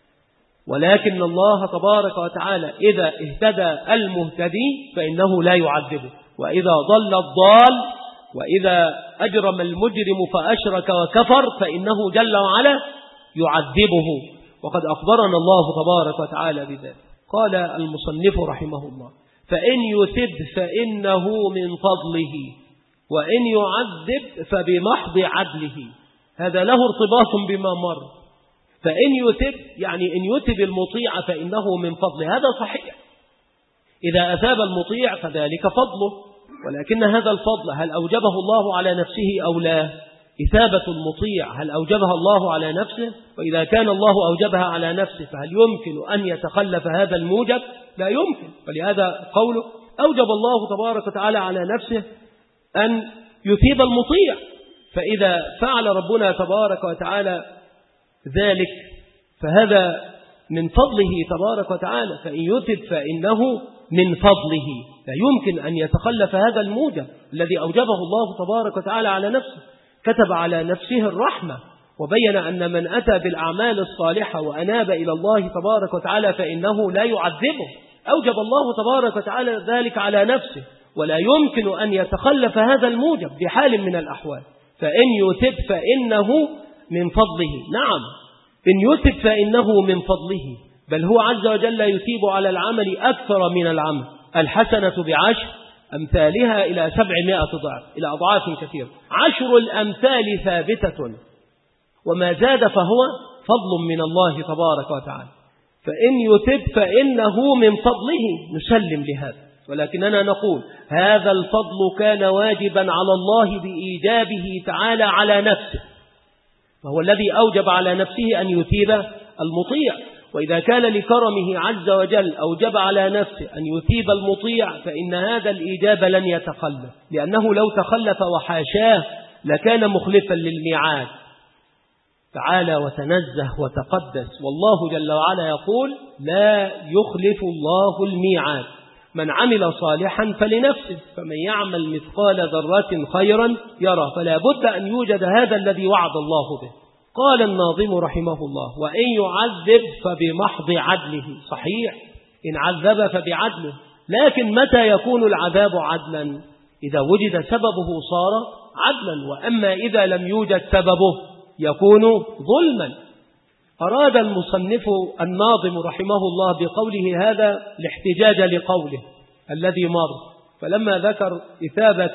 ولكن الله تبارك وتعالى إذا اهتدى المهتدي فإنه لا يعذبه، وإذا ضل الضال وإذا أجرم المجرم فأشرك وكفر فإنه جل وعلا يعذبه، وقد أخبرنا الله تبارك وتعالى بذلك. قال المصنف رحمه الله: فإن يتب فإنه من فضله، وإن يعذب فبمحض عدله. هذا له ارتباط بما مر. فإن يتب يعني إن يتب المطيع فإنه من فضله، هذا صحيح. إذا أثاب المطيع فذلك فضله، ولكن هذا الفضل هل أوجبه الله على نفسه أو لا؟ إثابة المطيع هل أوجبها الله على نفسه؟ وإذا كان الله أوجبها على نفسه فهل يمكن أن يتخلف هذا الموجب؟ لا يمكن. ولهذا قوله أوجب الله تبارك وتعالى على نفسه أن يثيب المطيع. فإذا فعل ربنا تبارك وتعالى ذلك فهذا من فضله تبارك وتعالى. فإن يثب فإنه من فضله، لا يمكن أن يتخلف هذا الموجب الذي أوجبه الله تبارك وتعالى على نفسه. كتب على نفسه الرحمة وبين أن من أتى بالأعمال الصالحة وأناب إلى الله تبارك وتعالى فإنه لا يعذبه. أوجب الله تبارك وتعالى ذلك على نفسه، ولا يمكن أن يتخلف هذا الموجب بحال من الأحوال. فإن يتب فإنه من فضله. نعم، إن يتب فإنه من فضله، بل هو عز وجل يثيب على العمل أكثر من العمل. الحسنة بعشر أمثالها إلى سبعمائة ضعف، إلى أضعاف كثيرة. عشر الأمثال ثابتة، وما زاد فهو فضل من الله تبارك وتعالى. فإن يتب فإنه من فضله، نسلم لهذا. ولكننا نقول هذا الفضل كان واجبا على الله بإيجابه تعالى على نفسه، فهو الذي أوجب على نفسه أن يثيب المطيع. وإذا كان لكرمه عز وجل أوجب على نفسه أن يثيب المطيع فإن هذا الإيجاب لن يتخلف، لأنه لو تخلف وحاشاه لكان مخلفا للميعاد. تعالى وتنزه وتقدس، والله جل وعلا يقول لا يخلف الله الميعاد. من عمل صالحا فلنفسه، فمن يعمل مثقال ذرة خيرا يرى. فلا بد أن يوجد هذا الذي وعد الله به. قال الناظم رحمه الله: وإن يعذب فبمحض عدله. صحيح، إن عذب فبعدله، لكن متى يكون العذاب عدلا؟ إذا وجد سببه صار عدلا، وأما إذا لم يوجد سببه يكون ظلما. أراد المصنف الناظم رحمه الله بقوله هذا الاحتجاج لقوله الذي مر، فلما ذكر إثابة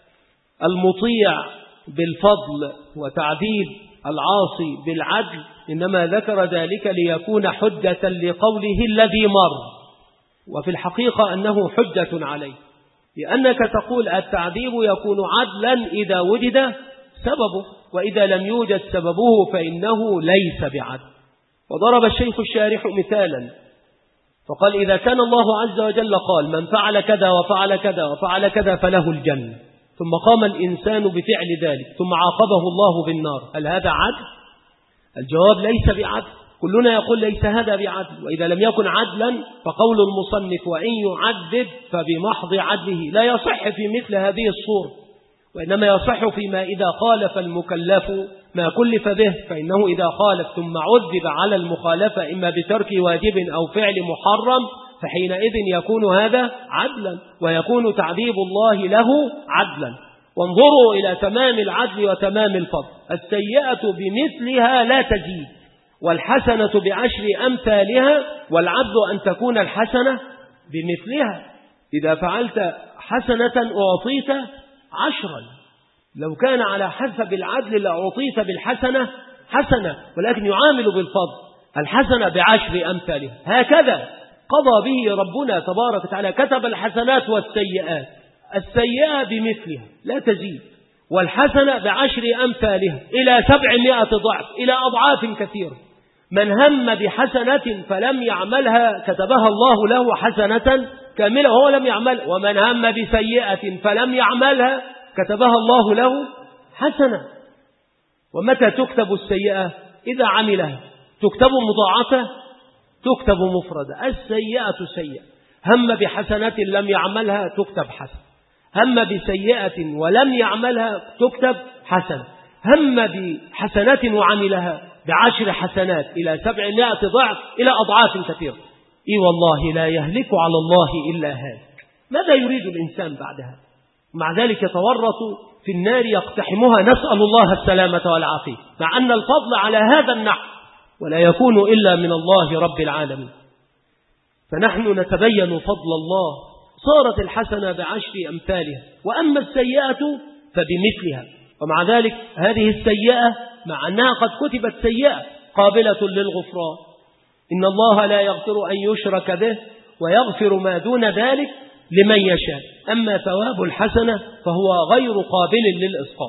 المطيع بالفضل وتعذيب العاصي بالعدل إنما ذكر ذلك ليكون حجة لقوله الذي مر، وفي الحقيقة أنه حجة عليه، لأنك تقول التعذيب يكون عدلا إذا وجد سببه، وإذا لم يوجد سببه فإنه ليس بعدل. وضرب الشيخ الشارح مثالا فقال: إذا كان الله عز وجل قال من فعل كذا وفعل كذا وفعل كذا فله الجنة، ثم قام الإنسان بفعل ذلك ثم عاقبه الله بالنار، هل هذا عدل؟ الجواب ليس بعدل. كلنا يقول ليس هذا بعدل. وإذا لم يكن عدلا فقول المصنف وإن يعذب فبمحض عدله لا يصح في مثل هذه الصورة، وإنما يصح فيما إذا خالف المكلف ما كلف به، فإنه إذا خالف ثم عذب على المخالفة إما بترك واجب أو فعل محرم فحينئذ يكون هذا عدلا، ويكون تعذيب الله له عدلا. وانظروا إلى تمام العدل وتمام الفضل. السيئة بمثلها لا تزيد، والحسنة بعشر أمثالها، والعدل أن تكون الحسنة بمثلها. إذا فعلت حسنة أعطيت عشرا، لو كان على حسب العدل لأعطيت بالحسنة حسنة، ولكن يعامل بالفضل الحسنة بعشر أمثالها. هكذا قضى به ربنا تبارك وتعالى، كتب الحسنات والسيئات، السيئة بمثلها لا تزيد، والحسنة بعشر أمثالها إلى سبعمائة ضعف، إلى أضعاف كثيرة. من هم بحسنة فلم يعملها كتبها الله له حسنة كاملة وهو لم يعمل، ومن هم بسيئة فلم يعملها كتبها الله له حسنة. ومتى تكتب السيئة؟ إذا عملها. تكتب مضاعفة، تكتب مفردة. السيئة سيئة، هم بحسنة لم يعملها تكتب حسن، هم بسيئة ولم يعملها تكتب حسن، هم بحسنة وعملها بعشر حسنات إلى سبعمائة ضعف إلى أضعاف كثيرة. إي والله لا يهلك على الله إلا هالك. ماذا يريد الإنسان بعدها؟ مع ذلك يتورط في النار يقتحمها، نسأل الله السلامة والعافية، مع أن الفضل على هذا النحو ولا يكون إلا من الله رب العالمين. فنحن نتبين فضل الله. صارت الحسنة بعشر أمثالها، وأما السيئة فبمثلها. ومع ذلك هذه السيئة مع أنها قد كتبت سيئة قابلة للغفران، إن الله لا يغفر أن يشرك به ويغفر ما دون ذلك لمن يشاء. أما ثواب الحسنة فهو غير قابل للإسقاط،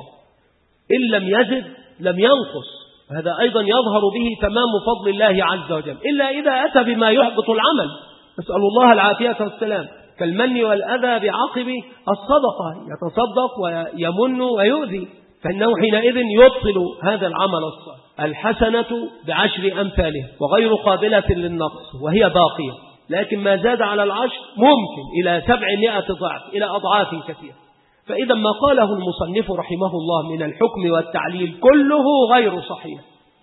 إن لم يزد لم ينقص. هذا أيضا يظهر به تمام فضل الله عز وجل، إلا إذا أتى بما يحبط العمل، نسأل الله العافية والسلام، كالمن والأذى بعقب الصدقة، يتصدق ويمن ويؤذي، فإنه حينئذ يبطل هذا العمل الصالح. الحسنة بعشر أمثالها وغير قابلة للنقص وهي باقية، لكن ما زاد على العشر ممكن إلى سبعمائة ضعف إلى أضعاف كثيرة. فإذا ما قاله المصنف رحمه الله من الحكم والتعليل كله غير صحيح.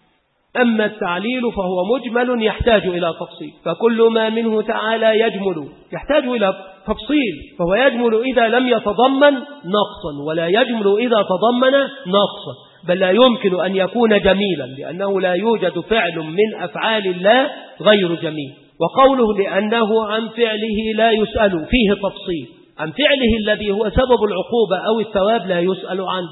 أما التعليل فهو مجمل يحتاج إلى تفصيل، فكل ما منه تعالى يجمل يحتاج إلى تفصيل، فهو يجمل إذا لم يتضمن نقصا، ولا يجمل إذا تضمن نقصا، بل لا يمكن أن يكون جميلا، لأنه لا يوجد فعل من أفعال الله غير جميل. وقوله لأنه عن فعله لا يسأل فيه تفصيل، عن فعله الذي هو سبب العقوبة أو الثواب لا يسأل عنه.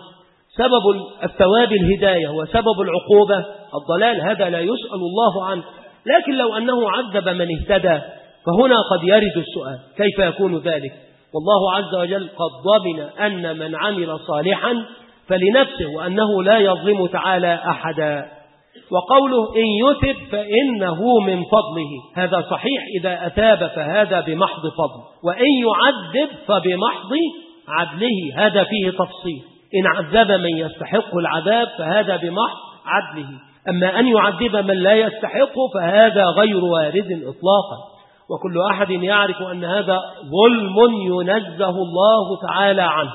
سبب الثواب الهداية وسبب العقوبة الضلال، هذا لا يسأل الله عنه. لكن لو أنه عذب من اهتدى فهنا قد يرد السؤال كيف يكون ذلك؟ والله عز وجل قد ضمن أن من عمل صالحا فلنفسه، وأنه لا يظلم تعالى أحدا. وقوله إن يتب فإنه من فضله، هذا صحيح، إذا أتاب فهذا بمحض فضل، وإن يعذب فبمحض عدله، هذا فيه تفصيل. إن عذب من يستحق العذاب فهذا بمحض عدله، أما أن يعذب من لا يستحق فهذا غير وارد إطلاقا. وكل أحد يعرف أن هذا ظلم ينزه الله تعالى عنه.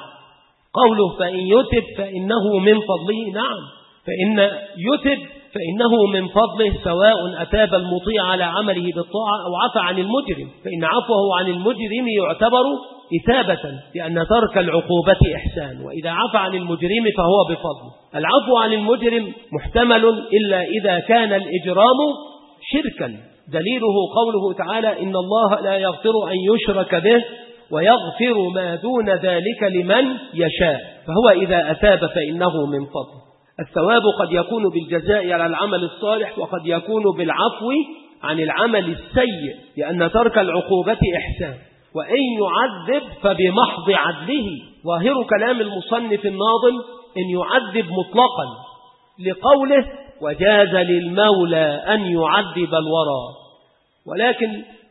قوله فإن يتب فإنه من فضله، نعم، فإن يتب فإنه من فضله، سواء أتاب المطيع على عمله بالطاعة أو عفى عن المجرم، فإن عفوه عن المجرم يعتبر إتابة، لأن ترك العقوبة إحسان، وإذا عفى عن المجرم فهو بفضل. العفو عن المجرم محتمل إلا إذا كان الإجرام شركا، دليله قوله تعالى إن الله لا يغفر أن يشرك به ويغفر ما دون ذلك لمن يشاء، فهو إذا أتاب فإنه من فضل. الثواب قد يكون بالجزاء على العمل الصالح، وقد يكون بالعفو عن العمل السيء، لأن ترك العقوبة إحسان. وإن يعذب فبمحض عدله، ظاهر كلام المصنف الناظم إن يعذب مطلقا، لقوله وجاز للمولى أن يعذب الورى. ولكن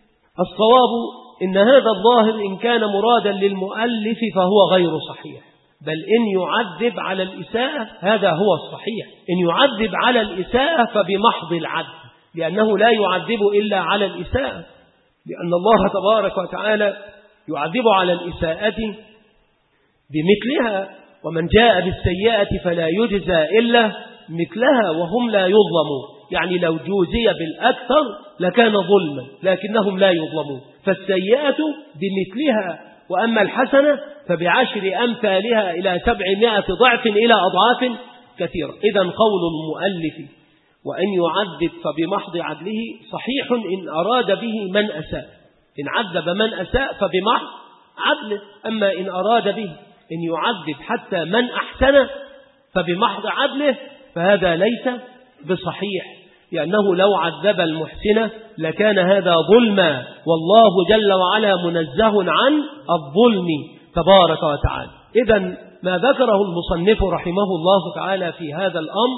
الصواب إن هذا الظاهر إن كان مرادا للمؤلف فهو غير صحيح، بل إن يعذب على الإساءة هذا هو الصحيح. إن يعذب على الإساءة فبمحض العدل، لأنه لا يعذب إلا على الإساءة، لأن الله تبارك وتعالى يعذب على الإساءة بمثلها، ومن جاء بالسيئة فلا يجزى إلا مثلها وهم لا يظلمون. يعني لو جوزي بالأكثر لكان ظلما، لكنهم لا يظلمون. فالسيئة بمثلها، وأما الحسنة فبعشر أمثالها إلى سبعمائة ضعف إلى أضعاف كثيرة. إذن قول المؤلف وأن يعذب فبمحض عدله صحيح إن أراد به من أساء، إن عذب من أساء فبمحض عدله. أما إن أراد به إن يعذب حتى من أحسن فبمحض عدله فهذا ليس بصحيح، لأنه لو عذب المحسن لكان هذا ظلما، والله جل وعلا منزه عن الظلم تبارك وتعالى. إذن ما ذكره المصنف رحمه الله تعالى في هذا الأمر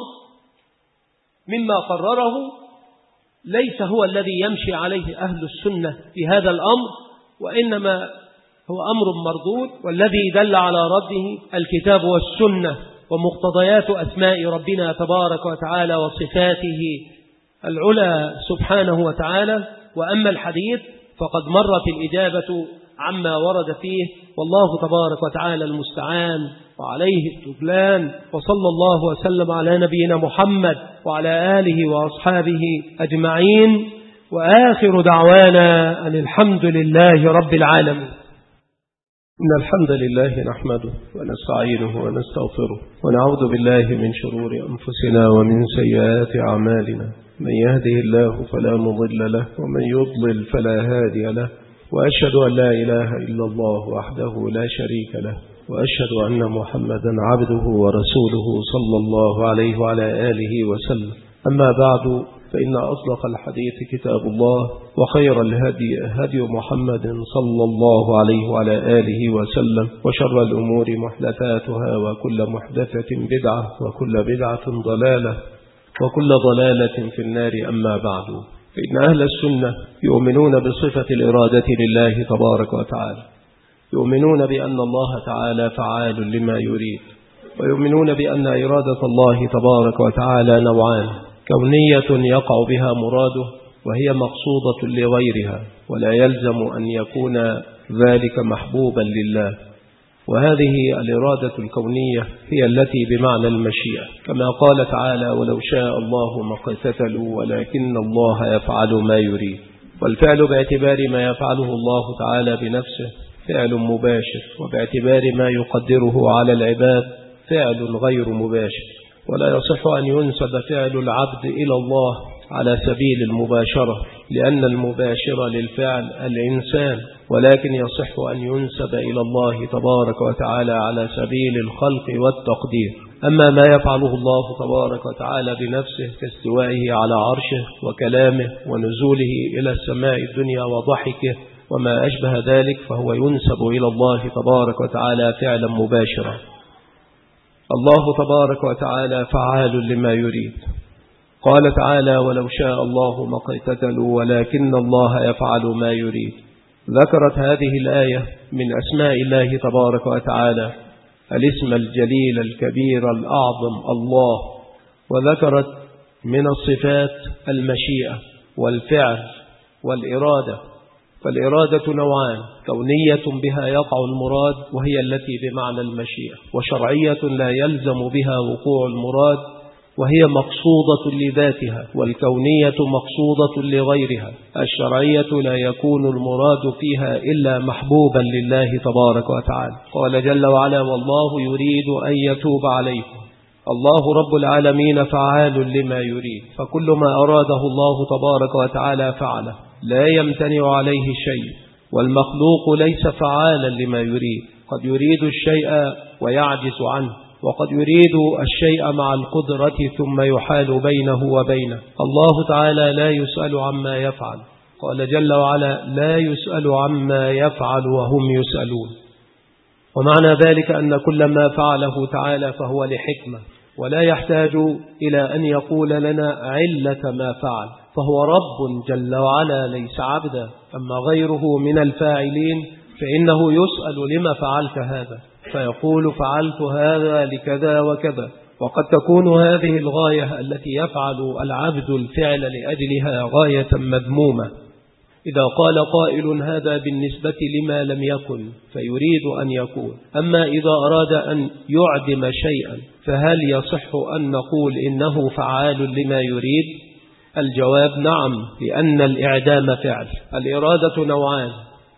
مما قرره ليس هو الذي يمشي عليه أهل السنة في هذا الأمر، وإنما هو أمر مردود، والذي دل على رده الكتاب والسنة ومقتضيات أسماء ربنا تبارك وتعالى وصفاته العلى سبحانه وتعالى. وأما الحديث فقد مرت الإجابة عما ورد فيه، والله تبارك وتعالى المستعان وعليه التكلان. وصلى الله وسلم على نبينا محمد وعلى آله وأصحابه أجمعين، وآخر دعوانا أن الحمد لله رب العالمين. إن الحمد لله نحمده ونستعينه ونستغفره ونعوذ بالله من شرور أنفسنا ومن سيئات أعمالنا، من يهده الله فلا مضل له ومن يضلل فلا هادي له، وأشهد أن لا إله إلا الله وحده لا شريك له، وأشهد أن محمدا عبده ورسوله صلى الله عليه وعلى آله وسلم. أما بعد، فإن أصدق الحديث كتاب الله، وخير الهدي هدي محمد صلى الله عليه وعلى آله وسلم، وشر الأمور محدثاتها، وكل محدثة بدعة، وكل بدعة ضلالة، وكل ضلالة في النار. أما بعد، فإن أهل السنة يؤمنون بصفة الإرادة لله تبارك وتعالى، يؤمنون بأن الله تعالى فعال لما يريد، ويؤمنون بأن إرادة الله تبارك وتعالى نوعان: كونية يقع بها مراده، وهي مقصودة لغيرها، ولا يلزم أن يكون ذلك محبوبا لله. وهذه الإرادة الكونية هي التي بمعنى المشيئة، كما قال تعالى: ولو شاء الله ما اقتتلوا ولكن الله يفعل ما يريد. والفعل باعتبار ما يفعله الله تعالى بنفسه فعل مباشر، وباعتبار ما يقدره على العباد فعل غير مباشر، ولا يصح أن ينسب فعل العبد إلى الله على سبيل المباشرة، لأن المباشر للفعل الإنسان، ولكن يصح أن ينسب إلى الله تبارك وتعالى على سبيل الخلق والتقدير. أما ما يفعله الله تبارك وتعالى بنفسه كاستوائه على عرشه وكلامه ونزوله إلى السماء الدنيا وضحكه وما أشبه ذلك، فهو ينسب إلى الله تبارك وتعالى فعلا مباشرا. الله تبارك وتعالى فعال لما يريد. قال تعالى: ولو شاء الله ما اقتتلوا ولكن الله يفعل ما يريد. ذكرت هذه الآية من أسماء الله تبارك وتعالى الاسم الجليل الكبير الأعظم الله، وذكرت من الصفات المشيئة والفعل والإرادة. فالإرادة نوعان: كونية بها يقع المراد وهي التي بمعنى المشيئة، وشرعية لا يلزم بها وقوع المراد وهي مقصودة لذاتها، والكونية مقصودة لغيرها. الشرعية لا يكون المراد فيها إلا محبوبا لله تبارك وتعالى. قال جل وعلا: والله يريد أن يتوب عليكم. الله رب العالمين فعال لما يريد، فكل ما أراده الله تبارك وتعالى فعله، لا يمتنع عليه شيء، والمخلوق ليس فعالا لما يريد. قد يريد الشيء ويعجز عنه، وقد يريد الشيء مع القدرة ثم يحال بينه وبينه. الله تعالى لا يسأل عما يفعل، قال جل وعلا: لا يسأل عما يفعل وهم يسألون. ومعنى ذلك أن كل ما فعله تعالى فهو لحكمة، ولا يحتاج إلى أن يقول لنا علة ما فعل، فهو رب جل وعلا ليس عبدا. أما غيره من الفاعلين فإنه يسأل: لما فعلت هذا؟ فيقول: فعلت هذا لكذا وكذا. وقد تكون هذه الغاية التي يفعل العبد الفعل لأجلها غاية مذمومة. إذا قال قائل: هذا بالنسبة لما لم يكن، فيريد أن يكون. أما إذا أراد أن يعدم شيئا، فهل يصح أن نقول إنه فعال لما يريد؟ الجواب: نعم، لأن الإعدام فعل. الإرادة نوعان: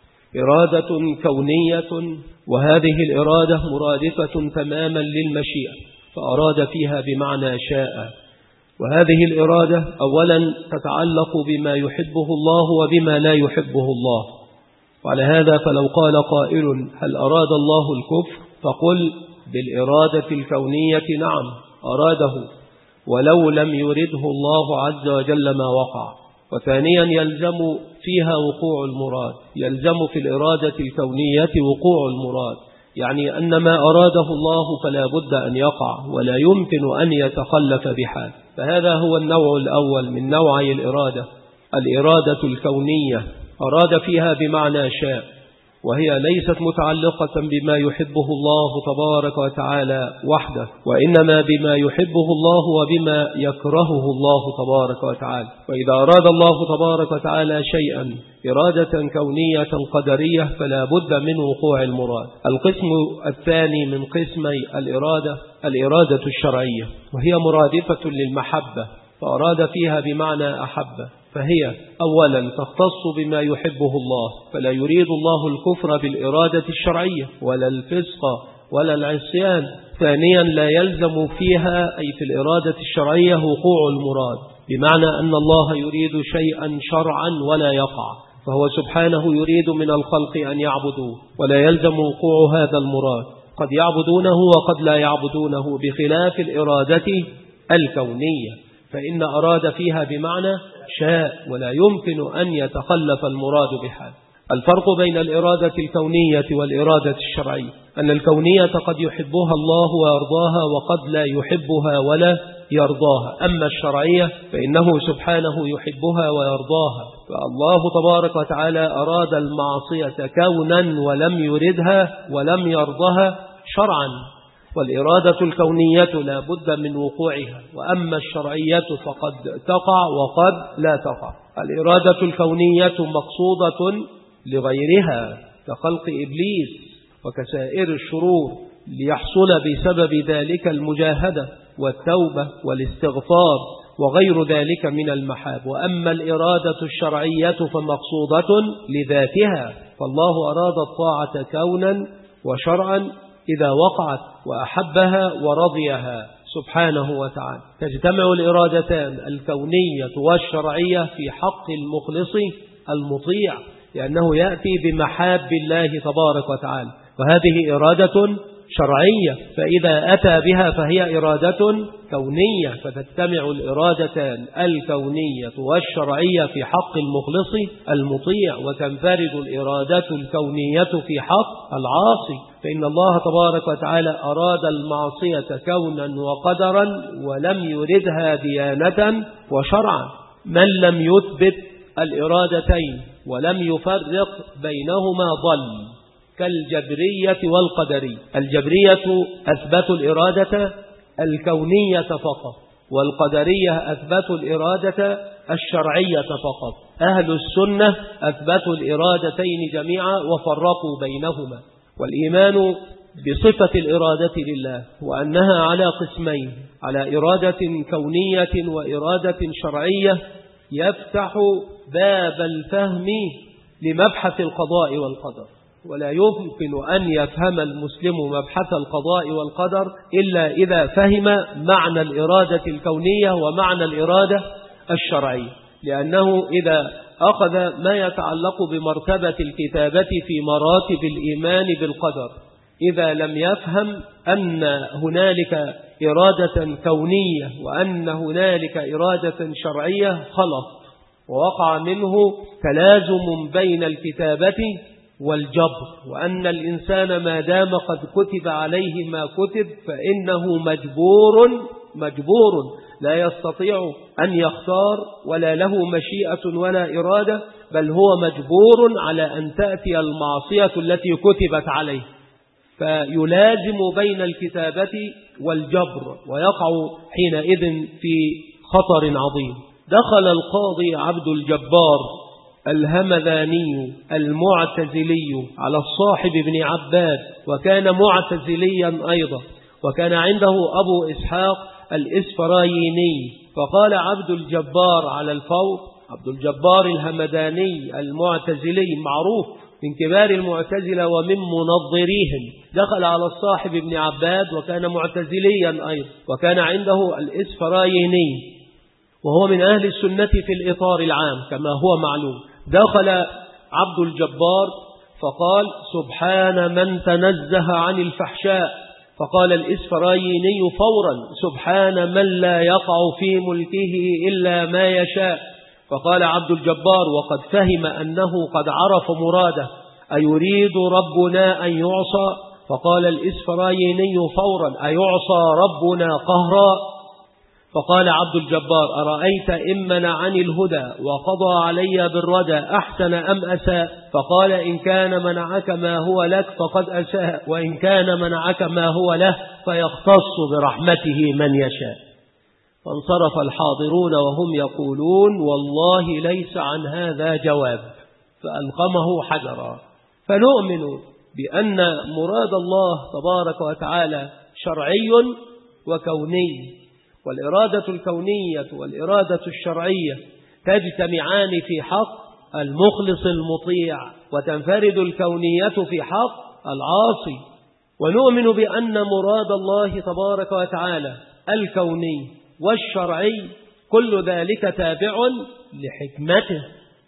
إرادة كونية، وهذه الإرادة مرادفة تماما للمشيئة، فأراد فيها بمعنى شاء. وهذه الإرادة أولا تتعلق بما يحبه الله وبما لا يحبه الله. وعلى هذا فلو قال قائل: هل أراد الله الكفر؟ فقل: بالإرادة الكونية نعم أراده، ولو لم يرده الله عز وجل ما وقع. وثانيا يلزم فيها وقوع المراد، يلزم في الإرادة الكونية وقوع المراد، يعني أن ما أراده الله فلا بد أن يقع، ولا يمكن أن يتخلف بحال. فهذا هو النوع الأول من نوعي الإرادة، الإرادة الكونية، أراد فيها بمعنى شاء. وهي ليست متعلقة بما يحبه الله تبارك وتعالى وحده، وإنما بما يحبه الله وبما يكرهه الله تبارك وتعالى. وإذا أراد الله تبارك وتعالى شيئا إرادة كونية قدرية فلا بد من وقوع المراد. القسم الثاني من قسمي الإرادة الإرادة الشرعية، وهي مرادفة للمحبة، فأراد فيها بمعنى أحبه، فهي أولا تختص بما يحبه الله، فلا يريد الله الكفر بالإرادة الشرعية ولا الفسق ولا العصيان. ثانيا لا يلزم فيها أي في الإرادة الشرعية وقوع المراد، بمعنى أن الله يريد شيئا شرعا ولا يقع، فهو سبحانه يريد من الخلق أن يعبدوه ولا يلزم وقوع هذا المراد، قد يعبدونه وقد لا يعبدونه، بخلاف الإرادة الكونية فإن أراد فيها بمعنى شاء ولا يمكن أن يتخلف المراد بحال. الفرق بين الإرادة الكونية والإرادة الشرعية أن الكونية قد يحبها الله ويرضاها وقد لا يحبها ولا يرضاها، أما الشرعية فإنه سبحانه يحبها ويرضاها. فالله تبارك وتعالى أراد المعصية كونا ولم يردها ولم يرضها شرعا، والإرادة الكونية لا بد من وقوعها، وأما الشرعية فقد تقع وقد لا تقع. الإرادة الكونية مقصودة لغيرها كخلق إبليس وكسائر الشرور، ليحصل بسبب ذلك المجاهدة والتوبة والاستغفار وغير ذلك من المحاب. وأما الإرادة الشرعية فمقصودة لذاتها، فالله أراد الطاعة كونا وشرعا إذا وقعت وأحبها ورضيها سبحانه وتعالى. تجتمع الإرادتان الكونية والشرعية في حق المخلص المطيع، لأنه يأتي بمحاب الله تبارك وتعالى، وهذه إرادة شرعية، فإذا أتى بها فهي إرادة كونية، فتجتمع الإرادتان الكونية والشرعية في حق المخلص المطيع، وتنفرد الإرادة الكونية في حق العاصي، فإن الله تبارك وتعالى أراد المعصية كونا وقدرا ولم يردها ديانة وشرعا. من لم يثبت الإرادتين ولم يفرق بينهما ضل، كالجبرية والقدرية. الجبرية أثبتوا الإرادة الكونية فقط، والقدرية أثبتوا الإرادة الشرعية فقط. أهل السنة أثبتوا الإرادتين جميعا وفرقوا بينهما. والإيمان بصفة الإرادة لله وأنها على قسمين، على إرادة كونية وإرادة شرعية، يفتح باب الفهم لمبحث القضاء والقدر. ولا يمكن أن يفهم المسلم مبحث القضاء والقدر إلا إذا فهم معنى الإرادة الكونية ومعنى الإرادة الشرعية، لأنه إذا أخذ ما يتعلق بمرتبة الكتابة في مراتب الإيمان بالقدر، إذا لم يفهم أن هنالك إرادة كونية وأن هنالك إرادة شرعية خلط، ووقع منه تلازم بين الكتابة والجبر، وأن الإنسان ما دام قد كتب عليه ما كتب فإنه مجبور مجبور لا يستطيع أن يختار ولا له مشيئة ولا إرادة، بل هو مجبور على أن تأتي المعصية التي كتبت عليه، فيلازم بين الكتابة والجبر ويقع حينئذ في خطر عظيم. دخل القاضي عبد الجبار الهمذاني المعتزلي على الصاحب بن عباد، وكان معتزليا أيضا، وكان عنده أبو إسحاق الإسفرايني، فقال عبد الجبار على الفور، عبد الجبار الهمداني المعتزلي معروف من كبار المعتزلة ومن منظريهم، دخل على الصاحب بن عباد وكان معتزليا أيضا، وكان عنده الإسفرايني وهو من أهل السنة في الإطار العام كما هو معلوم. دخل عبد الجبار فقال: سبحان من تنزه عن الفحشاء. فقال الإسفرايني فورا: سبحان من لا يقع في ملكه إلا ما يشاء. فقال عبد الجبار وقد فهم أنه قد عرف مراده: أيريد ربنا أن يعصى؟ فقال الإسفرايني فورا: أيعصى ربنا قهرا؟ فقال عبد الجبار: أرأيت إن منعني الهدى وقضى علي بالردى أحسن أم أساء؟ فقال: إن كان منعك ما هو لك فقد أساء، وإن كان منعك ما هو له فيختص برحمته من يشاء. فانصرف الحاضرون وهم يقولون: والله ليس عن هذا جواب، فألقمه حجرا. فنؤمن بأن مراد الله تبارك وتعالى شرعي وكوني، والإرادة الكونية والإرادة الشرعية تجتمعان في حق المخلص المطيع، وتنفرد الكونية في حق العاصي. ونؤمن بأن مراد الله تبارك وتعالى الكوني والشرعي كل ذلك تابع لحكمته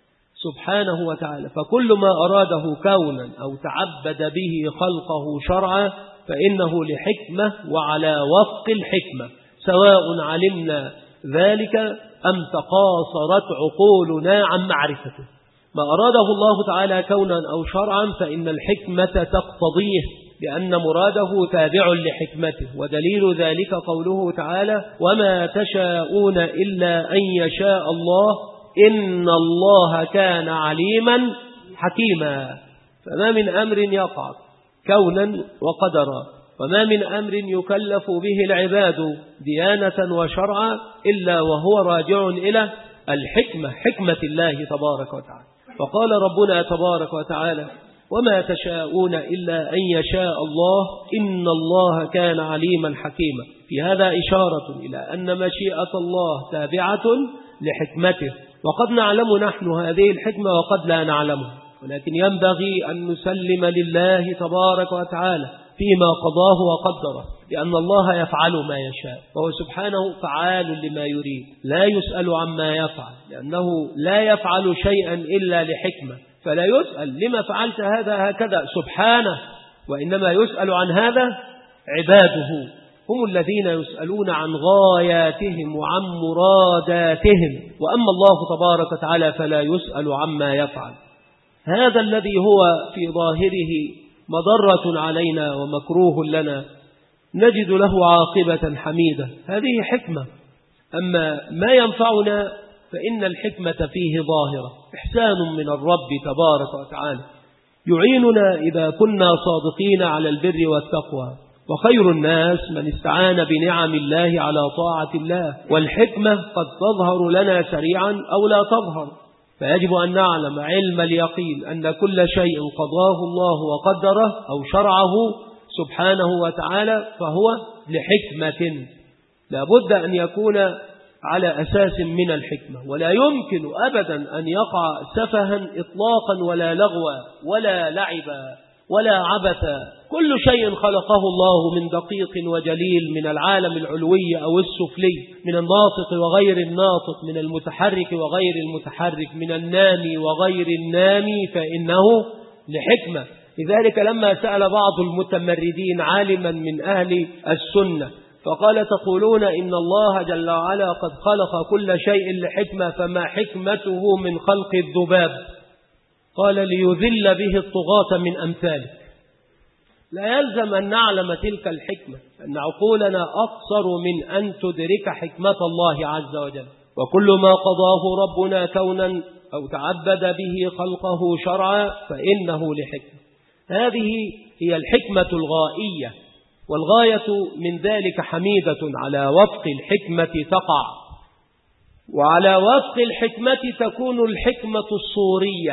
سبحانه وتعالى، فكل ما أراده كونا أو تعبد به خلقه شرعا فإنه لحكمة وعلى وفق الحكمة، سواء علمنا ذلك أم تقاصرت عقولنا عن معرفته. ما أراده الله تعالى كونا أو شرعا فإن الحكمة تقتضيه، لأن مراده تابع لحكمته. ودليل ذلك قوله تعالى: وما تشاءون إلا أن يشاء الله إن الله كان عليما حكيما. فما من أمر يقع كونا وقدرا، وما من أمر يكلف به العباد ديانة وشرعا إلا وهو راجع إلى الحكمة، حكمة الله تبارك وتعالى. فقال ربنا تبارك وتعالى: وما تشاءون إلا أن يشاء الله إن الله كان عليما حكيما. في هذا إشارة إلى أن مشيئة الله تابعة لحكمته، وقد نعلم نحن هذه الحكمة وقد لا نعلمها، ولكن ينبغي أن نسلم لله تبارك وتعالى فيما قضاه وقدره، لأن الله يفعل ما يشاء، وهو سبحانه فعال لما يريد، لا يسأل عما يفعل، لأنه لا يفعل شيئا إلا لحكمة، فلا يسأل لما فعلت هذا هكذا سبحانه، وإنما يسأل عن هذا عباده، هم الذين يسألون عن غاياتهم وعن مراداتهم، وأما الله تبارك وتعالى فلا يسأل عما يفعل. هذا الذي هو في ظاهره مضرة علينا ومكروه لنا نجد له عاقبة حميدة، هذه حكمة. أما ما ينفعنا فإن الحكمة فيه ظاهرة، إحسان من الرب تبارك وتعالى يعيننا إذا كنا صادقين على البر والتقوى، وخير الناس من استعان بنعم الله على طاعة الله، والحكمة قد تظهر لنا سريعا أو لا تظهر، فيجب أن نعلم علم اليقين أن كل شيء قضاه الله وقدره أو شرعه سبحانه وتعالى فهو لحكمة، لا بد أن يكون على أساس من الحكمة، ولا يمكن أبدا أن يقع سفها إطلاقا ولا لغوا ولا لعبا ولا عبثا. كل شيء خلقه الله من دقيق وجليل، من العالم العلوي أو السفلي، من الناطق وغير الناطق، من المتحرك وغير المتحرك، من النامي وغير النامي، فإنه لحكمة. لذلك لما سأل بعض المتمردين عالما من أهل السنة فقال: تقولون إن الله جل وعلا قد خلق كل شيء لحكمة، فما حكمته من خلق الذباب؟ قال: ليذل به الطغاة من أمثاله. لا يلزم أن نعلم تلك الحكمة، أن عقولنا أقصر من أن تدرك حكمة الله عز وجل، وكل ما قضاه ربنا كونا أو تعبد به خلقه شرعا فإنه لحكمة. هذه هي الحكمة الغائية، والغاية من ذلك حميدة على وفق الحكمة تقع، وعلى وفق الحكمة تكون الحكمة الصورية،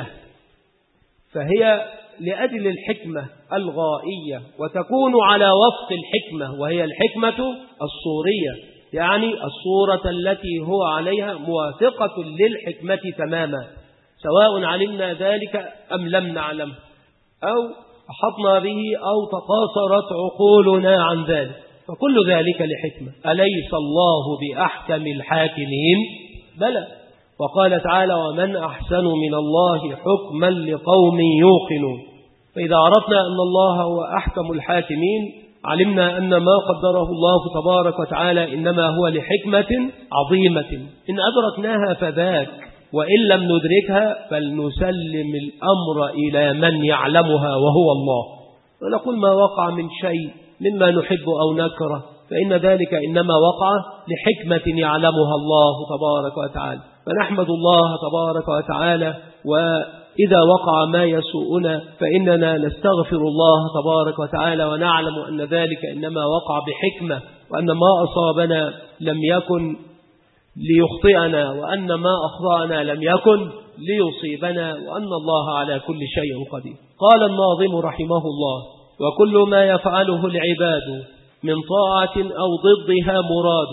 فهي لأجل الحكمة الغائية، وتكون على وفق الحكمة وهي الحكمة الصورية، يعني الصورة التي هو عليها موافقة للحكمة تماما، سواء علمنا ذلك أم لم نعلم، أو أحطنا به أو تقاصرت عقولنا عن ذلك، فكل ذلك لحكمة. أليس الله بأحكم الحاكمين؟ بلى. وقال تعالى: ومن أحسن من الله حكما لقوم يوقنون. فإذا عرفنا أن الله هو أحكم الحاكمين علمنا أن ما قدره الله تبارك وتعالى إنما هو لحكمة عظيمة، إن أدركناها فذاك، وإن لم ندركها فلنسلم الأمر إلى من يعلمها وهو الله، ونقول ما وقع من شيء مما نحب أو نكره فإن ذلك إنما وقع لحكمة يعلمها الله تبارك وتعالى. فنحمد الله تبارك وتعالى، وإذا وقع ما يسوءنا فإننا نستغفر الله تبارك وتعالى ونعلم أن ذلك إنما وقع بحكمة، وأن ما أصابنا لم يكن ليخطئنا، وأن ما أخطأنا لم يكن ليصيبنا، وأن الله على كل شيء قدير. قال الناظم رحمه الله: وكل ما يفعله العباد من طاعة أو ضدها مراد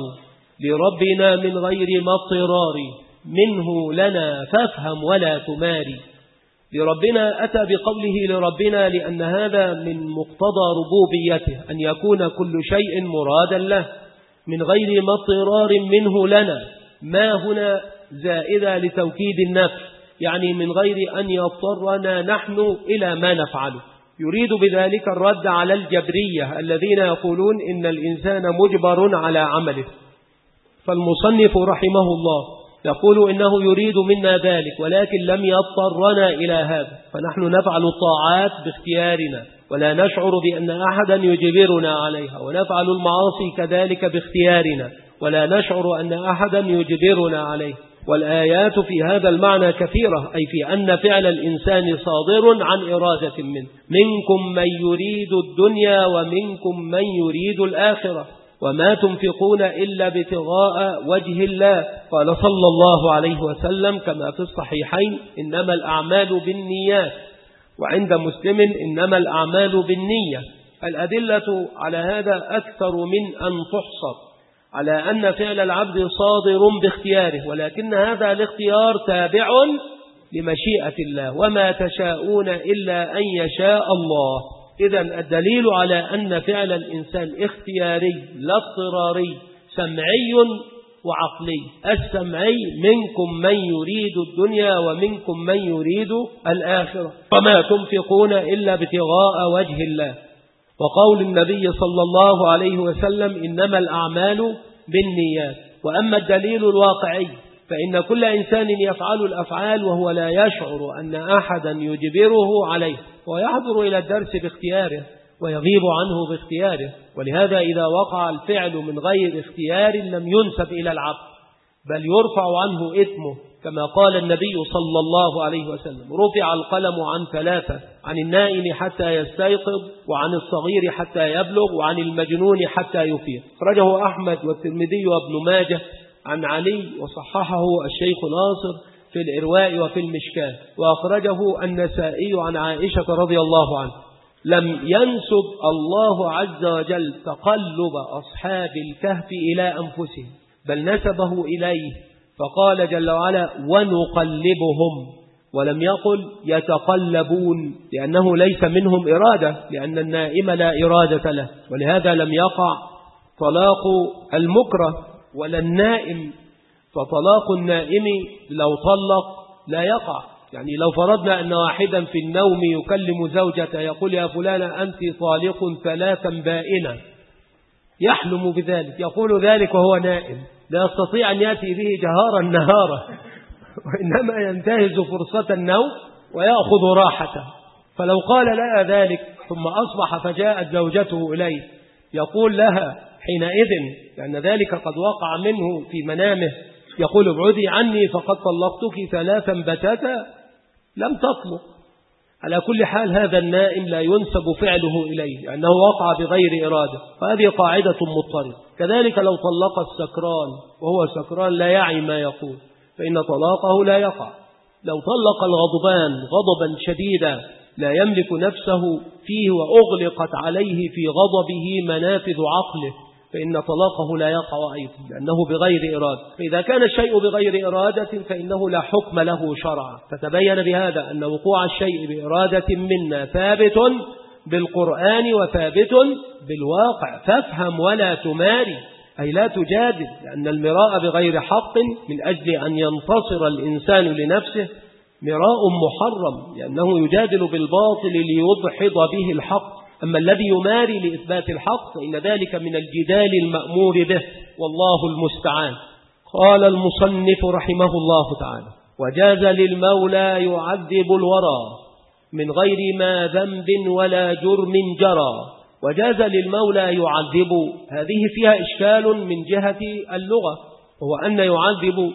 لربنا من غير ما اضطرار منه لنا فافهم ولا تماري. لربنا أتى بقوله لربنا لأن هذا من مقتضى ربوبيته أن يكون كل شيء مرادا له من غير ما اضطرار منه لنا. ما هنا زائدة لتوكيد النفس، يعني من غير أن يضطرنا نحن إلى ما نفعله. يريد بذلك الرد على الجبرية الذين يقولون إن الإنسان مجبر على عمله. فالمصنف رحمه الله يقول إنه يريد منا ذلك، ولكن لم يضطرنا إلى هذا، فنحن نفعل الطاعات باختيارنا ولا نشعر بأن أحدا يجبرنا عليها، ونفعل المعاصي كذلك باختيارنا ولا نشعر أن أحدا يجبرنا عليه. والآيات في هذا المعنى كثيرة، أي في أن فعل الإنسان صادر عن إرادة منه. منكم من يريد الدنيا ومنكم من يريد الآخرة وما تنفقون إلا ابتغاء وجه الله. قال صلى الله عليه وسلم كما في الصحيحين: إنما الأعمال بالنيات، وعند مسلم: إنما الأعمال بالنية. الأدلة على هذا أكثر من أن تحصر على أن فعل العبد صادر باختياره، ولكن هذا الاختيار تابع لمشيئة الله، وما تشاءون إلا أن يشاء الله. إذن الدليل على أن فعل الإنسان اختياري لا اضطراري، سمعي وعقلي. السمعي: منكم من يريد الدنيا ومنكم من يريد الآخرة وما تنفقون إلا ابتغاء وجه الله. وقول النبي صلى الله عليه وسلم: إنما الأعمال بالنيات. وأما الدليل الواقعي فإن كل إنسان يفعل الأفعال وهو لا يشعر أن أحدا يجبره عليه، ويحضر إلى الدرس باختياره ويغيب عنه باختياره. ولهذا إذا وقع الفعل من غير اختيار لم ينسب إلى العبد، بل يرفع عنه إثمه، كما قال النبي صلى الله عليه وسلم: رفع القلم عن ثلاثة: عن النائم حتى يستيقظ، وعن الصغير حتى يبلغ، وعن المجنون حتى يفيق. أخرجه أحمد والترمذي وابن ماجه عن علي، وصححه الشيخ ناصر في الإرواء وفي المشكاة، وأخرجه النسائي عن عائشة رضي الله عنها. لم ينسب الله عز وجل تقلب أصحاب الكهف إلى أنفسهم، بل نسبه إليه، فقال جل وعلا: ونقلبهم، ولم يقل يتقلبون، لأنه ليس منهم إرادة، لأن النائم لا إرادة له. ولهذا لم يقع طلاق المكره ولا النائم، فطلاق النائم لو طلق لا يقع. يعني لو فرضنا أن واحدا في النوم يكلم زوجته يقول: يا فلانة أنت طالق ثلاثا بائنا، يحلم بذلك، يقول ذلك وهو نائم، لا يستطيع أن يأتي به جهارا نهارا، وإنما ينتهز فرصة النوم ويأخذ راحته. فلو قال لها ذلك ثم أصبح فجاءت زوجته إليه يقول لها حينئذ، لأن ذلك قد وقع منه في منامه، يقول: ابعدي عني فقد طلقتك ثلاثا بتاتا، لم تطلق. على كل حال هذا النائم لا ينسب فعله إليه، لأنه وقع بغير إرادة، وهذه قاعدة مضطردة. كذلك لو طلق السكران وهو سكران لا يعي ما يقول، فإن طلاقه لا يقع. لو طلق الغضبان غضبا شديدا لا يملك نفسه فيه وأغلقت عليه في غضبه منافذ عقله، فإن طلاقه لا يقع أيضا، لأنه بغير إرادة. فإذا كان الشيء بغير إرادة فإنه لا حكم له شرعا. فتبين بهذا أن وقوع الشيء بإرادة منا ثابت بالقرآن وثابت بالواقع. فافهم ولا تماري، أي لا تجادل، لأن المراء بغير حق من أجل أن ينتصر الإنسان لنفسه مراء محرم، لأنه يجادل بالباطل ليضحض به الحق. أما الذي يماري لإثبات الحق فإن ذلك من الجدال المأمور به، والله المستعان. قال المصنف رحمه الله تعالى: وجاز للمولى يعذب الورى من غير ما ذنب ولا جرم جرى، وجاز للمولى يعذب، هذه فيها إشكال من جهة اللغة، وهو أن يعذب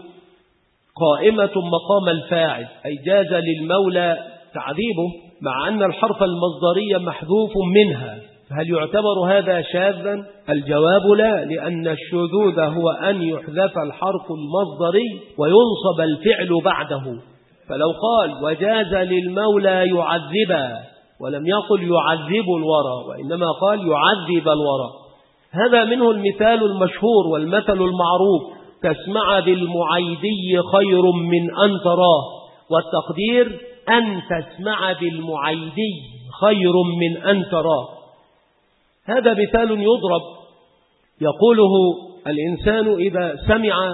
قائمة مقام الفاعل، أي جاز للمولى تعذيبه مع أن الحرف المصدري محذوف منها، فهل يعتبر هذا شاذا؟ الجواب لا، لأن الشذوذ هو أن يحذف الحرف المصدري وينصب الفعل بعده. فلو قال وجاز للمولى يعذب ولم يقل يعذب الورى، وإنما قال يعذب الورى، هذا منه المثال المشهور والمثل المعروف: تسمع بالمعيدي خير من أن تراه، والتقدير أن تسمع بالمعيدي خير من أن تراه. هذا مثال يضرب يقوله الإنسان إذا سمع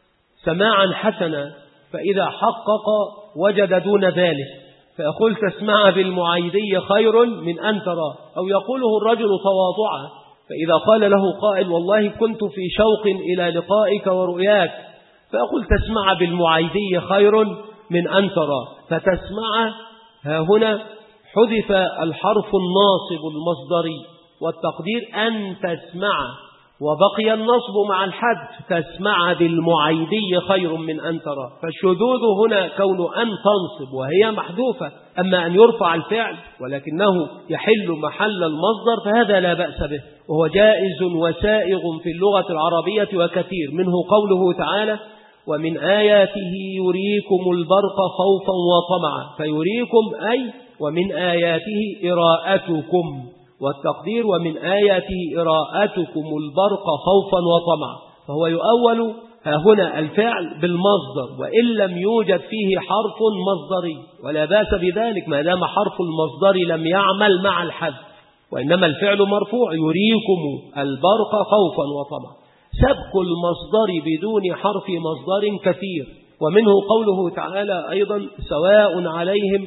سماعا حسنا، فإذا حقق وجد دون ذلك، فيقول تسمع بالمعيدي خير من أن تراه. أو يقوله الرجل تواضعا، فإذا قال له قائل والله كنت في شوق إلى لقائك ورؤياك، فيقول تسمع بالمعيدي خير من أن تراه. فتسمع ها هنا حذف الحرف الناصب المصدري، والتقدير أن تسمع، وبقي النصب مع الحذف تسمع بالمعيدي خير من أن ترى. فالشذوذ هنا كون أن تنصب وهي محذوفة، أما أن يرفع الفعل ولكنه يحل محل المصدر فهذا لا بأس به، وهو جائز وسائغ في اللغة العربية وكثير، منه قوله تعالى ومن آياته يريكم البرق خوفا وطمعا، فيريكم أي ومن آياته إراءتكم، والتقدير ومن آياته إراءتكم البرق خوفا وطمعا، فهو يؤول ها هنا الفعل بالمصدر وإن لم يوجد فيه حرف مصدري، ولا بأس بذلك ما دام حرف المصدر لم يعمل مع الحذف، وإنما الفعل مرفوع يريكم البرق خوفا وطمعا. سبق المصدر بدون حرف مصدر كثير، ومنه قوله تعالى أيضا سواء عليهم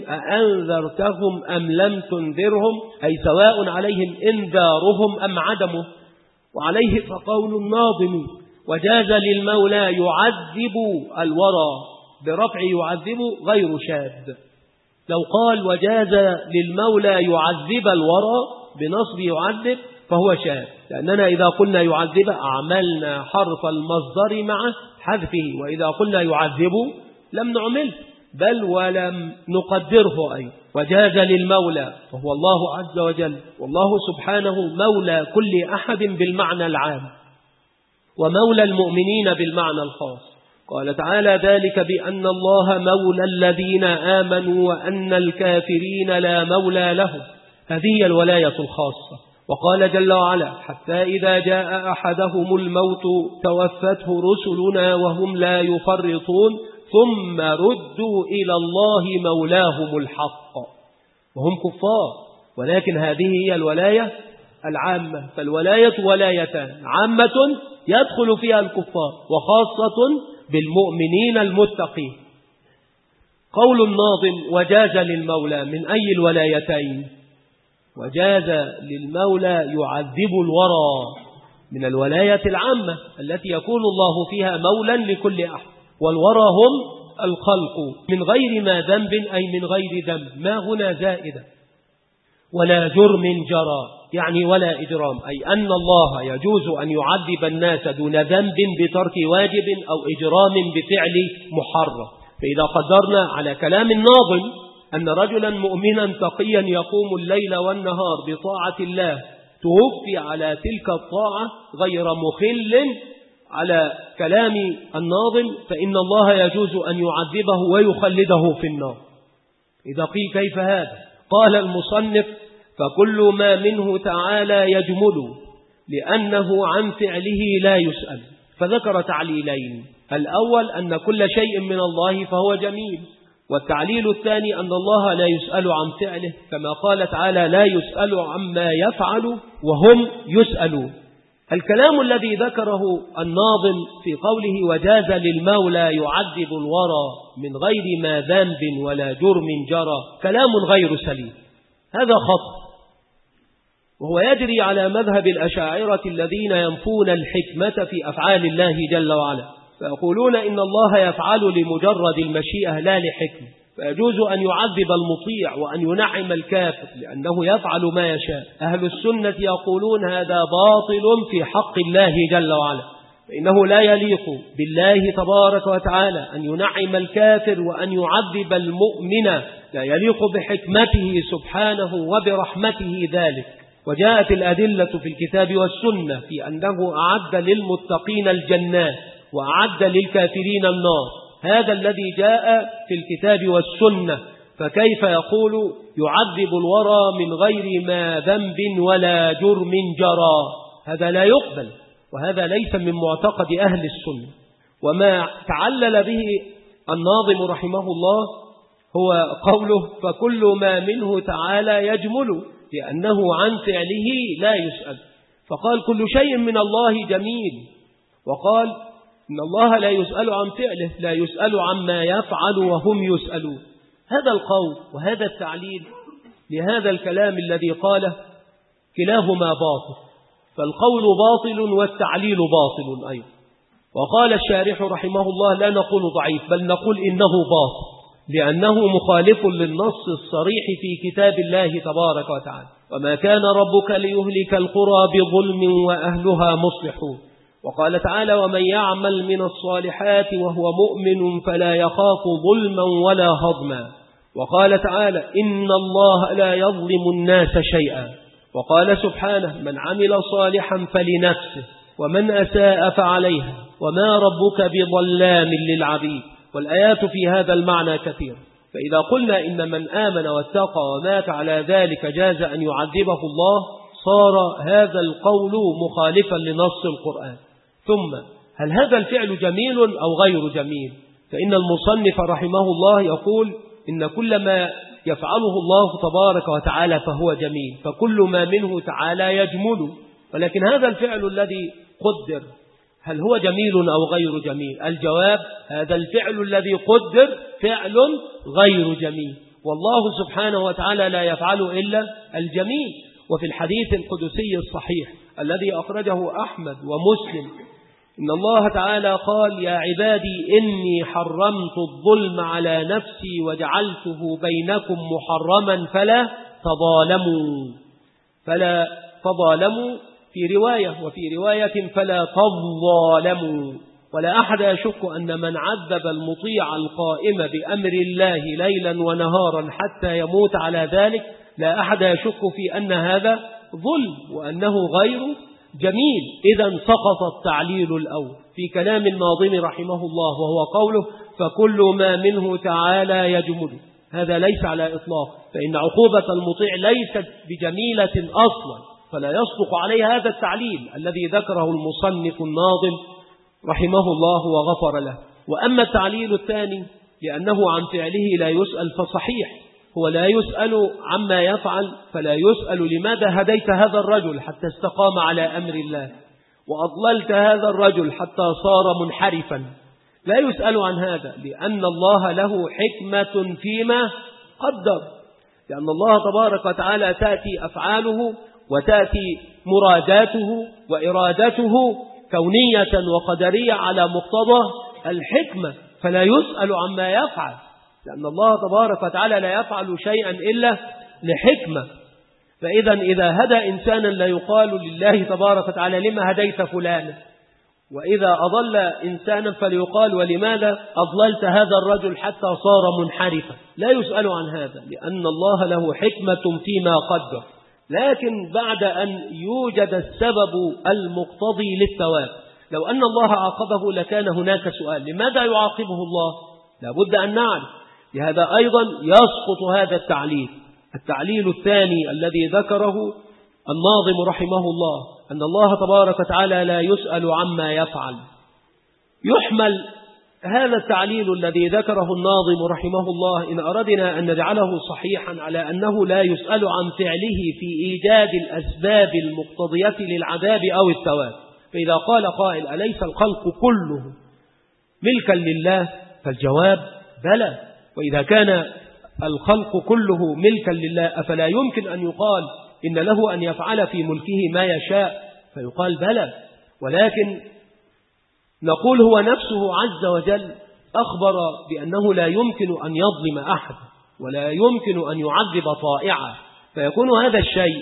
أأنذرتهم أم لم تنذرهم، أي سواء عليهم إنذارهم أم عدمه. وعليه فقول الناظم وجاز للمولى يعذب الورى، برفع يعذب غير شاذ. لو قال وجاز للمولى يعذب الورى بنصب يعذب فهو شاذ، لأننا إذا قلنا يعذب أعملنا حرف المصدر مع حذفه، وإذا قلنا يعذب لم نعمل بل ولم نقدره أي. وجاز للمولى وهو الله عز وجل، والله سبحانه مولى كل أحد بالمعنى العام، ومولى المؤمنين بالمعنى الخاص. قال تعالى ذلك بأن الله مولى الذين آمنوا وأن الكافرين لا مولى لهم، هذه هي الولاية الخاصة. وقال جل وعلا حتى إذا جاء أحدهم الموت توفته رسلنا وهم لا يفرطون ثم ردوا إلى الله مولاهم الحق، وهم كفار، ولكن هذه هي الولاية العامة. فالولاية ولايتان، عامة يدخل فيها الكفار وخاصة بالمؤمنين المتقين. قول الناظم وجاز للمولى من أي الولايتين؟ وجاز للمولى يعذب الورى من الولاية العامة التي يكون الله فيها مولا لكل أحد، والورى هم الخلق من غير ما ذنب أي من غير ذنب، ما هنا زائدة، ولا جرم جرى يعني ولا إجرام، أي أن الله يجوز أن يعذب الناس دون ذنب بترك واجب أو إجرام بفعل محرم. فإذا قدرنا على كلام الناظم أن رجلا مؤمنا تقيا يقوم الليل والنهار بطاعة الله توفي على تلك الطاعة غير مخل على كلام الناظم، فإن الله يجوز أن يعذبه ويخلده في النار. إذا قيل كيف هذا؟ قال المصنف فكل ما منه تعالى يجمل لأنه عن فعله لا يسأل، فذكر تعليلين: الأول أن كل شيء من الله فهو جميل، والتعليل الثاني أن الله لا يسأل عن فعله، كما قال تعالى لا يسأل عما يفعل وهم يسألون. الكلام الذي ذكره الناظم في قوله وجاز للمولى يعذب الورى من غير ما ذنب ولا جرم جرى كلام غير سليم، هذا خطأ، وهو يجري على مذهب الأشاعرة الذين ينفون الحكمة في أفعال الله جل وعلا، فيقولون إن الله يفعل لمجرد المشيئة لا لحكمة، فيجوز أن يعذب المطيع وأن ينعم الكافر لأنه يفعل ما يشاء. أهل السنة يقولون هذا باطل في حق الله جل وعلا، فإنه لا يليق بالله تبارك وتعالى أن ينعم الكافر وأن يعذب المؤمن، لا يليق بحكمته سبحانه وبرحمته ذلك. وجاءت الأدلة في الكتاب والسنة في أنه أعد للمتقين الجنات وأعد للكافرين النار، هذا الذي جاء في الكتاب والسنة، فكيف يقول يعذب الورى من غير ما ذنب ولا جرم جرى؟ هذا لا يقبل، وهذا ليس من معتقد أهل السنة. وما تعلل به الناظم رحمه الله هو قوله فكل ما منه تعالى يجمل، لأنه عن فعله لا يسأل. فقال كل شيء من الله جميل، وقال إن الله لا يسأل عن فعله، لا يسأل عما يفعل وهم يسألون. هذا القول وهذا التعليل لهذا الكلام الذي قاله كلاهما باطل، فالقول باطل والتعليل باطل أيضا. وقال الشارح رحمه الله لا نقول ضعيف بل نقول إنه باطل، لأنه مخالف للنص الصريح في كتاب الله تبارك وتعالى. وما كان ربك ليهلك القرى بظلم وأهلها مصلحون. وقال تعالى ومن يعمل من الصالحات وهو مؤمن فلا يخاف ظلما ولا هضما. وقال تعالى إن الله لا يظلم الناس شيئا. وقال سبحانه من عمل صالحا فلنفسه ومن أساء فعليها وما ربك بظلام للعبيد. والآيات في هذا المعنى كثير. فإذا قلنا إن من آمن واتقى ومات على ذلك جاز أن يعذبه الله، صار هذا القول مخالفا لنص القرآن. ثم هل هذا الفعل جميل أو غير جميل؟ فإن المصنف رحمه الله يقول إن كل ما يفعله الله تبارك وتعالى فهو جميل، فكل ما منه تعالى يجمل. ولكن هذا الفعل الذي قدر هل هو جميل أو غير جميل؟ الجواب هذا الفعل الذي قدر فعل غير جميل، والله سبحانه وتعالى لا يفعل إلا الجميل. وفي الحديث القدسي الصحيح الذي أخرجه أحمد ومسلم إن الله تعالى قال يا عبادي إني حرمت الظلم على نفسي وجعلته بينكم محرما فلا تظالموا فلا تظالموا في رواية، وفي رواية فلا تظالموا. ولا أحد يشك أن من عذب المطيع القائم بأمر الله ليلا ونهارا حتى يموت على ذلك لا أحد يشك في أن هذا ظلم وأنه غير جميل. إذا سقط التعليل الأول في كلام الناظم رحمه الله وهو قوله فكل ما منه تعالى يجمل. هذا ليس على إطلاق، فإن عقوبة المطيع ليست بجميلة أصلا، فلا يصدق عليه هذا التعليل الذي ذكره المصنف الناظم رحمه الله وغفر له. وأما التعليل الثاني لأنه عن فعله لا يسأل فصحيح، هو لا يسأل عما يفعل، فلا يسأل لماذا هديت هذا الرجل حتى استقام على أمر الله وأضللت هذا الرجل حتى صار منحرفا، لا يسأل عن هذا، لأن الله له حكمة فيما قدر. لأن الله تبارك وتعالى تأتي أفعاله وتأتي مراداته وإرادته كونية وقدرية على مقتضى الحكمة، فلا يسأل عما يفعل، لأن الله تبارك وتعالى لا يفعل شيئا إلا لحكمة. فإذا إذا هدى إنسانا لا يقال لله تبارك وتعالى لما هديت فلانا، وإذا أضل إنسانا فليقال ولماذا أضللت هذا الرجل حتى صار منحرفا. لا يسأل عن هذا لأن الله له حكمة فيما قدر. لكن بعد أن يوجد السبب المقتضي للثواب، لو أن الله عاقبه لكان هناك سؤال لماذا يعاقبه الله؟ لابد أن نعرف. لهذا أيضا يسقط هذا التعليل. التعليل الثاني الذي ذكره الناظم رحمه الله أن الله تبارك وتعالى لا يسأل عما يفعل، يحمل هذا التعليل الذي ذكره الناظم رحمه الله إن أردنا أن نجعله صحيحا على أنه لا يسأل عن فعله في إيجاد الأسباب المقتضية للعذاب أو الثواب. فإذا قال قائل أليس الخلق كله ملكا لله؟ فالجواب بلى. وإذا كان الخلق كله ملكا لله أفلا يمكن أن يقال إن له أن يفعل في ملكه ما يشاء؟ فيقال بلى. ولكن نقول هو نفسه عز وجل أخبر بأنه لا يمكن أن يظلم أحد ولا يمكن أن يعذب طائعا، فيكون هذا الشيء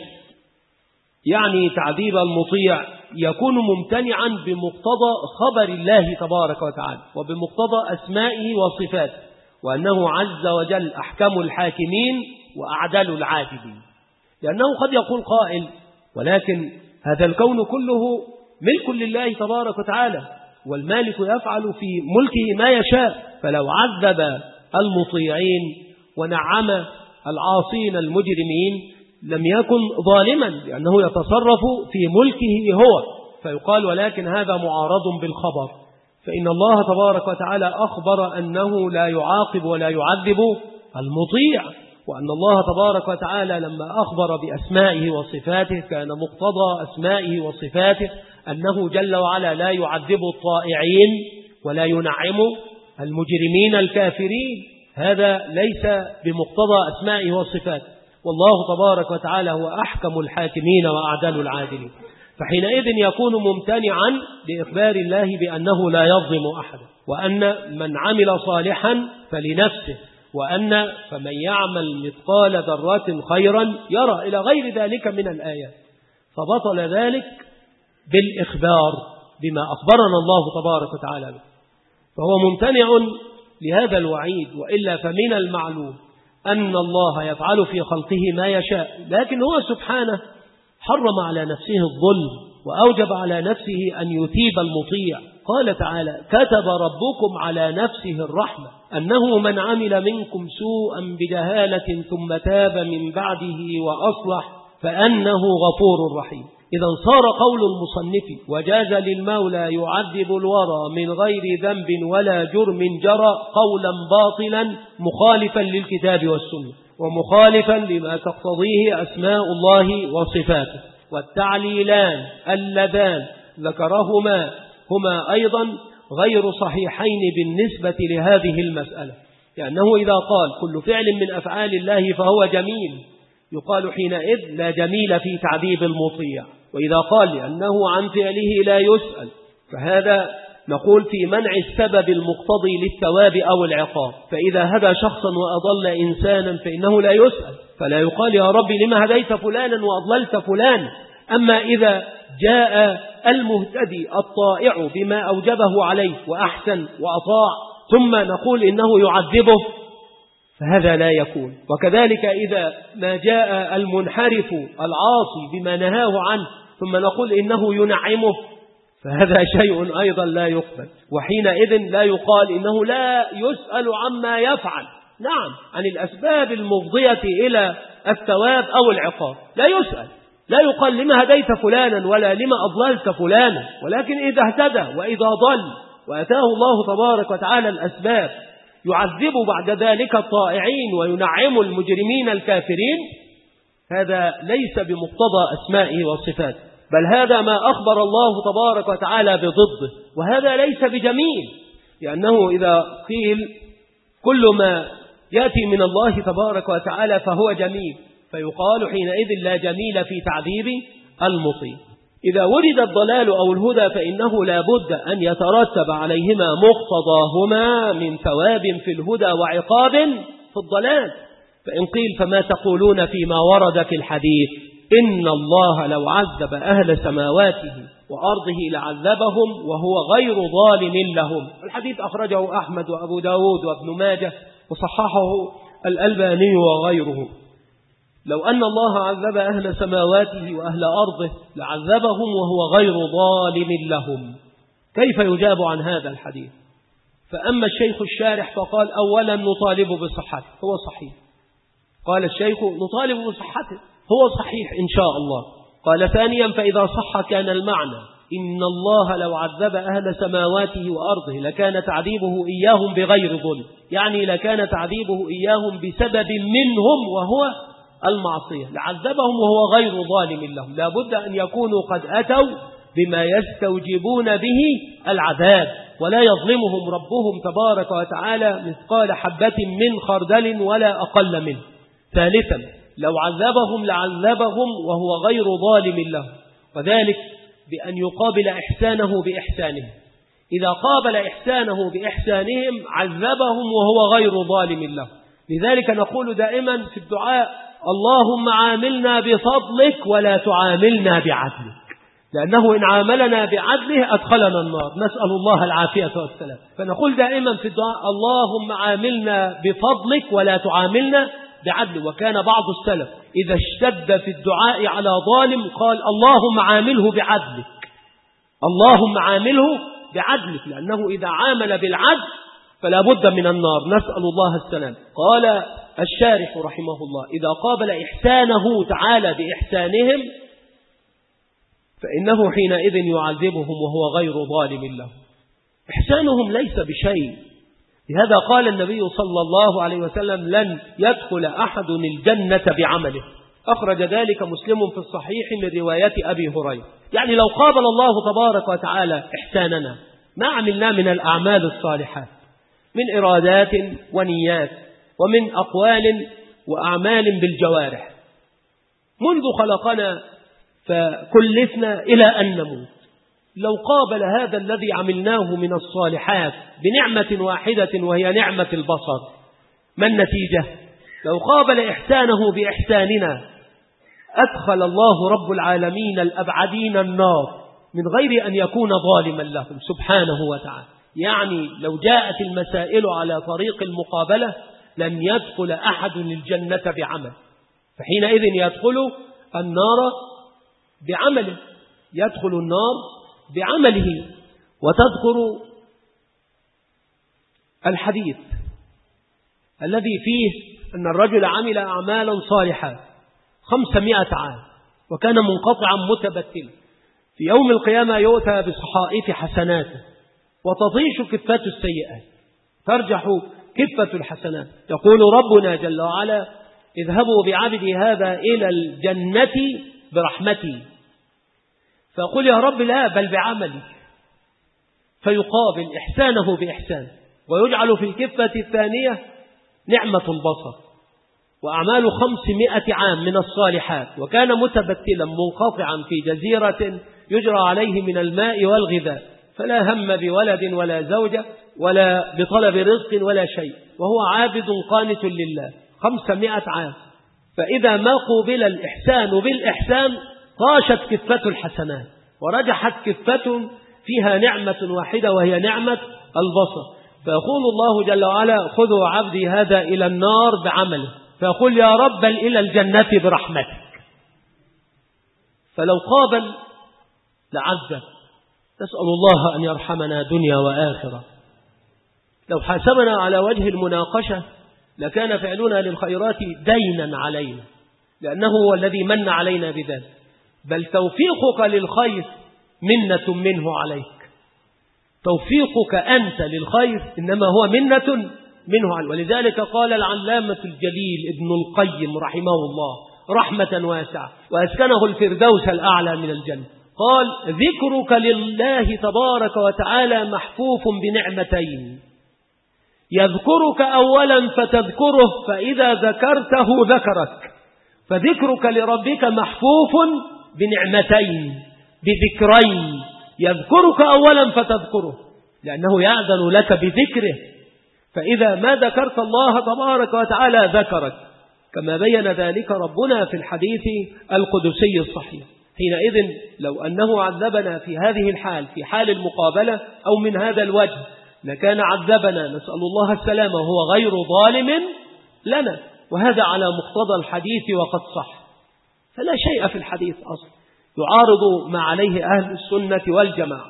يعني تعذيب المطيع يكون ممتنعا بمقتضى خبر الله تبارك وتعالى وبمقتضى أسمائه وصفاته، وأنه عز وجل أحكم الحاكمين وأعدل العادلين. لأنه قد يقول قائل ولكن هذا الكون كله ملك لله تبارك وتعالى، والمالك يفعل في ملكه ما يشاء، فلو عذب المطيعين ونعم العاصين المجرمين لم يكن ظالما، لأنه يتصرف في ملكه هو. فيقال ولكن هذا معارض بالخبر، فإن الله تبارك وتعالى أخبر أنه لا يعاقب ولا يعذب المطيع، وأن الله تبارك وتعالى لما أخبر بأسمائه وصفاته كان مقتضى أسمائه وصفاته أنه جل وعلا لا يعذب الطائعين ولا ينعم المجرمين الكافرين. هذا ليس بمقتضى أسمائه وصفاته، والله تبارك وتعالى هو أحكم الحاكمين وأعدل العادلين. فحينئذ يكون ممتنعا لإخبار الله بأنه لا يظلم أحدا، وأن من عمل صالحا فلنفسه، وأن فمن يعمل مثقال ذرة خيرا يرى، إلى غير ذلك من الآيات. فبطل ذلك بالإخبار بما أخبرنا الله تبارك وتعالى به، فهو ممتنع لهذا الوعيد. وإلا فمن المعلوم أن الله يفعل في خلقه ما يشاء، لكن هو سبحانه حرم على نفسه الظلم وأوجب على نفسه أن يثيب المطيع. قال تعالى: كتب ربكم على نفسه الرحمة أنه من عمل منكم سوءا بجهالة ثم تاب من بعده وأصلح فأنه غفور رحيم. إذا صار قول المصنف: وجاز للمولى يعذب الورى من غير ذنب ولا جرم جرى قولا باطلا مخالفا للكتاب والسنة، ومخالفا لما تقتضيه أسماء الله وصفاته. والتعليلان اللذان ذكرهما هما أيضا غير صحيحين بالنسبة لهذه المسألة، لأنه إذا قال كل فعل من أفعال الله فهو جميل يقال حينئذ لا جميل في تعذيب المطيع، وإذا قال لأنه عن فعله لا يسأل فهذا نقول في منع السبب المقتضي للثواب أو العقاب. فإذا هدى شخصا وأضل إنسانا فإنه لا يسأل، فلا يقال يا رب لما هديت فلانا وأضللت فلان. أما إذا جاء المهتدي الطائع بما أوجبه عليه وأحسن وأطاع ثم نقول إنه يعذبه فهذا لا يكون. وكذلك إذا ما جاء المنحرف العاصي بما نهاه عنه ثم نقول إنه ينعمه فهذا شيء أيضا لا يقبل. وحينئذ لا يقال إنه لا يسأل عما يفعل، نعم عن الأسباب المفضية إلى الثواب أو العقاب لا يسأل، لا يقال لما هديت فلانا ولا لما أضللت فلانا، ولكن إذا اهتدى وإذا ضل وأتاه الله تبارك وتعالى الأسباب يعذب بعد ذلك الطائعين وينعم المجرمين الكافرين، هذا ليس بمقتضى أسمائه وصفاته، بل هذا ما أخبر الله تبارك وتعالى بضده، وهذا ليس بجميل. لأنه إذا قيل كل ما يأتي من الله تبارك وتعالى فهو جميل فيقال حينئذ لا جميل في تعذيب المطيع. إذا ورد الضلال أو الهدى فإنه لا بد أن يترتب عليهما مقتضاهما من ثواب في الهدى وعقاب في الضلال. فإن قيل فما تقولون فيما ورد في الحديث إن الله لو عذب أهل سماواته وأرضه لعذبهم وهو غير ظالم لهم. الحديث أخرجه أحمد وأبو داود وابن ماجه وصححه الألباني وغيره. لو أن الله عذب أهل سماواته وأهل أرضه لعذبهم وهو غير ظالم لهم. كيف يجاب عن هذا الحديث؟ فأما الشيخ الشارح فقال أولا نطالب بصحته، هو صحيح. قال الشيخ نطالب بصحته، هو صحيح إن شاء الله. قال ثانيا فإذا صح كان المعنى إن الله لو عذب أهل سماواته وأرضه لكان تعذيبه إياهم بغير ظلم، يعني لكان تعذيبه إياهم بسبب منهم وهو المعصية، لعذبهم وهو غير ظالم لهم. لا بد أن يكونوا قد أتوا بما يستوجبون به العذاب، ولا يظلمهم ربهم تبارك وتعالى مثقال حبة من خردل ولا أقل منه. ثالثا لو عذبهم لعذبهم وهو غير ظالم لهم، وذلك بأن يقابل إحسانه بإحسانه. إذا قابل إحسانه بإحسانهم عذبهم وهو غير ظالم له. لذلك نقول دائما في الدعاء: اللهم عاملنا بفضلك ولا تعاملنا بعدلك، لأنه إن عاملنا بعدله أدخلنا النار، نسأل الله العافية والسلام. فنقول دائما في الدعاء: اللهم عاملنا بفضلك ولا تعاملنا بعدل. وكان بعض السلف إذا اشتد في الدعاء على ظالم قال: اللهم عامله بعدلك، اللهم عامله بعدلك، لأنه إذا عامل بالعدل فلا بد من النار، نسأل الله السلام. قال الشارح رحمه الله: إذا قابل إحسانه تعالى بإحسانهم فإنه حينئذ يعذبهم وهو غير ظالم له. إحسانهم ليس بشيء، لهذا قال النبي صلى الله عليه وسلم: لن يدخل أحد الجنة بعمله. أخرج ذلك مسلم في الصحيح من رواية أبي هريرة. يعني لو قابل الله تبارك وتعالى إحساننا ما عملنا من الأعمال الصالحات من إرادات ونيات ومن أقوال وأعمال بالجوارح منذ خلقنا فكلفنا إلى أن نموت، لو قابل هذا الذي عملناه من الصالحات بنعمة واحدة وهي نعمة البصر، ما النتيجة؟ لو قابل إحسانه بإحساننا أدخل الله رب العالمين الأبعدين النار من غير أن يكون ظالما لهم سبحانه وتعالى. يعني لو جاءت المسائل على طريق المقابلة لن يدخل أحد الجنة بعمل، فحينئذ يدخل النار بعمله، يدخل النار بعمله. وتذكر الحديث الذي فيه أن الرجل عمل أعمالا صالحة خمسمائة عام وكان منقطعا متبتلا، في يوم القيامة يؤتى بصحائف حسناته وتطيش كفة السيئات، ترجح كفة الحسنات. يقول ربنا جل وعلا: اذهبوا بعبدي هذا إلى الجنة برحمتي، فيقول: يا رب لا، بل بعملي، فيقابل إحسانه بإحسان، ويجعل في الكفة الثانية نعمة البصر وأعمال خمسمائة عام من الصالحات، وكان متبتلا منقطعا في جزيرة يجرى عليه من الماء والغذاء، فلا هم بولد ولا زوجة ولا بطلب رزق ولا شيء، وهو عابد قانت لله خمسمائة عام. فإذا ما قوبل الإحسان بالإحسان طاشت كفة الحسنات ورجحت كفة فيها نعمة واحدة وهي نعمة البصر، فيقول الله جل وعلا: خذوا عبدي هذا إلى النار بعمله، فيقول: يا رب بل إلى الجنة برحمتك. فلو قابل لعذب، نسأل الله أن يرحمنا دنيا وآخرة. لو حاسبنا على وجه المناقشة لكان فعلنا للخيرات دينا علينا، لأنه هو الذي من علينا بذلك، بل توفيقك للخير منة منه عليك. توفيقك أنت للخير إنما هو منة منه عليك. ولذلك قال العلامة الجليل ابن القيم رحمه الله رحمة واسعة وأسكنه الفردوس الأعلى من الجنة، قال: ذكرك لله تبارك وتعالى محفوف بنعمتين، يذكرك أولا فتذكره، فإذا ذكرته ذكرك. فذكرك لربك محفوف بنعمتين بذكرين، يذكرك أولا فتذكره لأنه يأذن لك بذكره، فإذا ما ذكرت الله تبارك وتعالى ذكرك، كما بين ذلك ربنا في الحديث القدسي الصحيح. حينئذ لو أنه عذبنا في هذه الحال في حال المقابلة أو من هذا الوجه لكان عذبنا نسأل الله السلامة وهو غير ظالم لنا، وهذا على مقتضى الحديث وقد صح، فلا شيء في الحديث أصلا يعارض ما عليه أهل السنة والجماعة.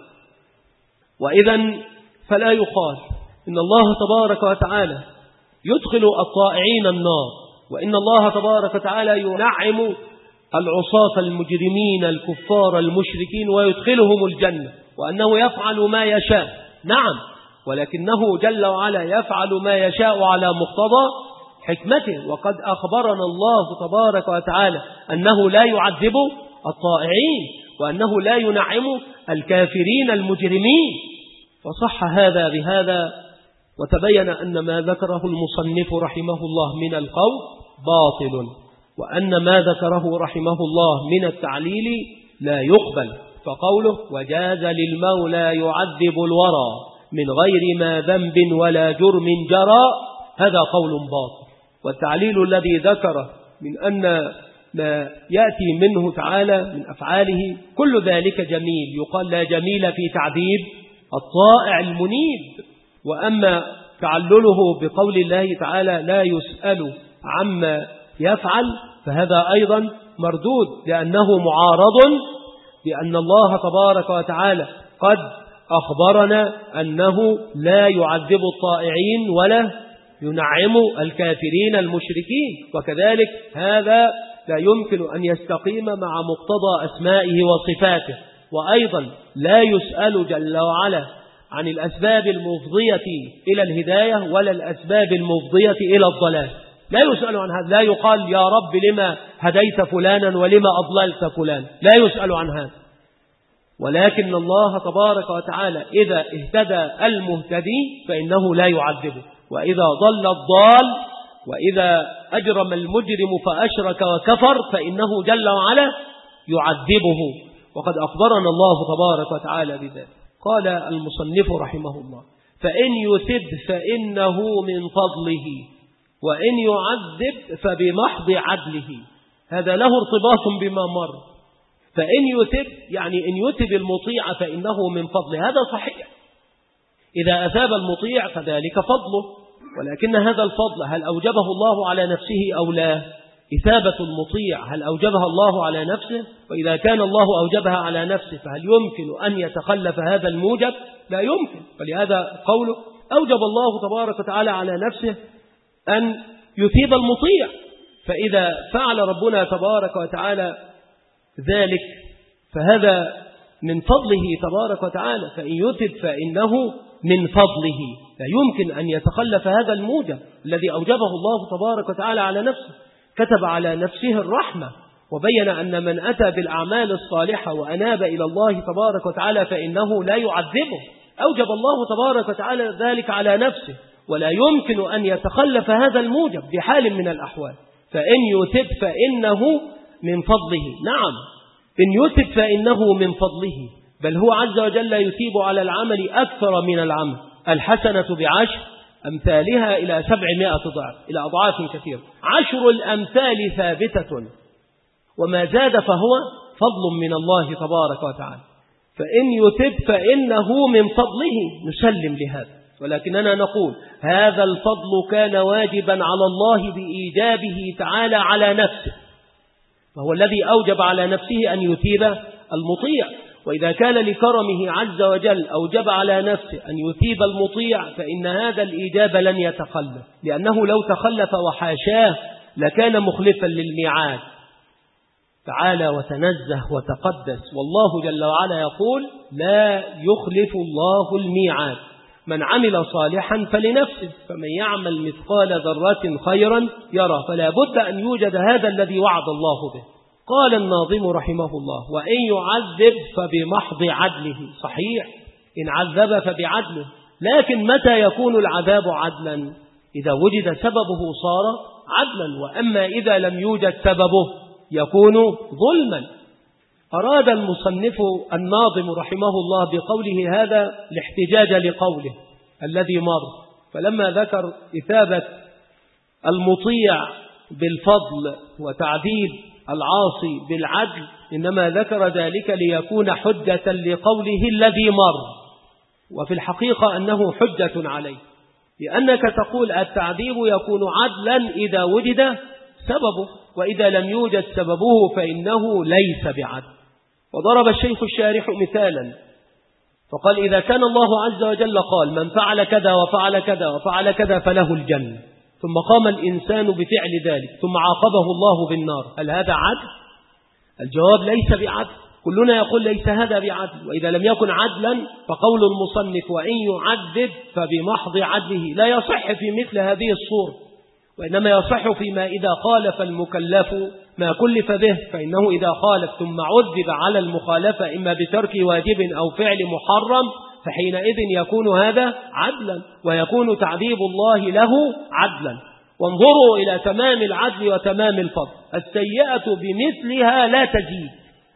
وإذا فلا يقال إن الله تبارك وتعالى يدخل الطائعين النار، وإن الله تبارك وتعالى ينعم العصاة المجرمين الكفار المشركين ويدخلهم الجنة، وأنه يفعل ما يشاء. نعم، ولكنه جل وعلا يفعل ما يشاء على مقتضى حكمته، وقد أخبرنا الله تبارك وتعالى أنه لا يعذب الطائعين وأنه لا ينعم الكافرين المجرمين، فصح هذا بهذا، وتبين أن ما ذكره المصنف رحمه الله من القول باطل، وأن ما ذكره رحمه الله من التعليل لا يقبل. فقوله وجاز للمولى يعذب الورى من غير ما ذنب ولا جرم جرى هذا قول باطل. والتعليل الذي ذكره من أن ما يأتي منه تعالى من أفعاله كل ذلك جميل، يقال لا جميل في تعذيب الطائع المنيب. وأما تعلله بقول الله تعالى لا يسأل عما يفعل فهذا أيضا مردود، لأنه معارض بأن الله تبارك وتعالى قد أخبرنا أنه لا يعذب الطائعين ولا ينعم الكافرين المشركين، وكذلك هذا لا يمكن أن يستقيم مع مقتضى أسمائه وصفاته. وأيضا لا يسأل جل وعلا عن الأسباب المفضية إلى الهداية ولا الأسباب المفضية إلى الضلال، لا يسأل عن هذا. لا يقال يا رب لما هديت فلانا ولما أضللت فلان، لا يسأل عن هذا. ولكن الله تبارك وتعالى إذا اهتدى المهتدي فإنه لا يعذبه، وإذا ضل الضال وإذا أجرم المجرم فأشرك وكفر فإنه جل وعلا يعذبه، وقد أخبرنا الله تبارك وتعالى بذلك. قال المصنف رحمه الله فإن يثب فإنه من فضله وإن يعذب فبمحض عدله. هذا له ارتباط بما مر. فإن يثب يعني إن يثب المطيع فإنه من فضله، هذا صحيح. إذا أثاب المطيع فذلك فضله، ولكن هذا الفضل هل أوجبه الله على نفسه أو لا؟ إثابة المطيع هل أوجبها الله على نفسه؟ وإذا كان الله أوجبها على نفسه فهل يمكن أن يتخلف هذا الموجب؟ لا يمكن. فلهذا قوله أوجب الله تبارك وتعالى على نفسه أن يثيب المطيع، فإذا فعل ربنا تبارك وتعالى ذلك فهذا من فضله تبارك وتعالى. فإن يثب فإنه من فضله، لا يمكن أن يتخلف هذا الموجب الذي أوجبه الله تبارك وتعالى على نفسه. كتب على نفسه الرحمة وبين أن من أتى بالأعمال الصالحة وأناب إلى الله تبارك وتعالى فإنه لا يعذبه. أوجب الله تبارك وتعالى ذلك على نفسه، ولا يمكن أن يتخلف هذا الموجب بحال من الأحوال. فإن يثب فإنه من فضله، نعم إن يثب فإنه من فضله، بل هو عز وجل يثيب على العمل أكثر من العمل. الحسنة بعشر أمثالها إلى سبعمائة ضعف، إلى أضعاف كثيرة. عشر الأمثال ثابتة، وما زاد فهو فضل من الله تبارك وتعالى. فإن يثب فإنه من فضله، نسلم لهذا، ولكننا نقول هذا الفضل كان واجبا على الله بإيجابه تعالى على نفسه، فهو الذي أوجب على نفسه أن يثيب المطيع. وإذا كان لكرمه عز وجل أوجب على نفسه أن يثيب المطيع فإن هذا الإيجاب لن يتخلف، لأنه لو تخلف وحاشاه لكان مخلفا للميعاد. تعالى وتنزه وتقدس، والله جل وعلا يقول لا يخلف الله الميعاد. من عمل صالحا فلنفسه، فمن يعمل مثقال ذرة خيرا يرى. فلا بد أن يوجد هذا الذي وعد الله به. قال الناظم رحمه الله وإن يعذب فبمحض عدله. صحيح، إن عذب فبعدله، لكن متى يكون العذاب عدلا؟ إذا وجد سببه صار عدلا، وأما إذا لم يوجد سببه يكون ظلما. أراد المصنف الناظم رحمه الله بقوله هذا الاحتجاج لقوله الذي مر، فلما ذكر إثابة المطيع بالفضل وتعذيب العاصي بالعدل إنما ذكر ذلك ليكون حجة لقوله الذي مر، وفي الحقيقة أنه حجة عليه، لأنك تقول التعذيب يكون عدلا إذا وجد سببه، وإذا لم يوجد سببه فإنه ليس بعدل. وضرب الشيخ الشارح مثالا فقال إذا كان الله عز وجل قال من فعل كذا وفعل كذا وفعل كذا فله الجنة، ثم قام الإنسان بفعل ذلك ثم عاقبه الله بالنار، هل هذا عدل؟ الجواب ليس بعدل. كلنا يقول ليس هذا بعدل. وإذا لم يكن عدلا فقول المصنف وإن يعذب فبمحض عدله لا يصح في مثل هذه الصورة، وإنما يصح فيما إذا خالف المكلف ما كلف به، فإنه إذا خالف ثم عذب على المخالفة إما بترك واجب أو فعل محرم فحينئذ يكون هذا عدلا، ويكون تعذيب الله له عدلا. وانظروا إلى تمام العدل وتمام الفضل، السيئة بمثلها لا تزيد،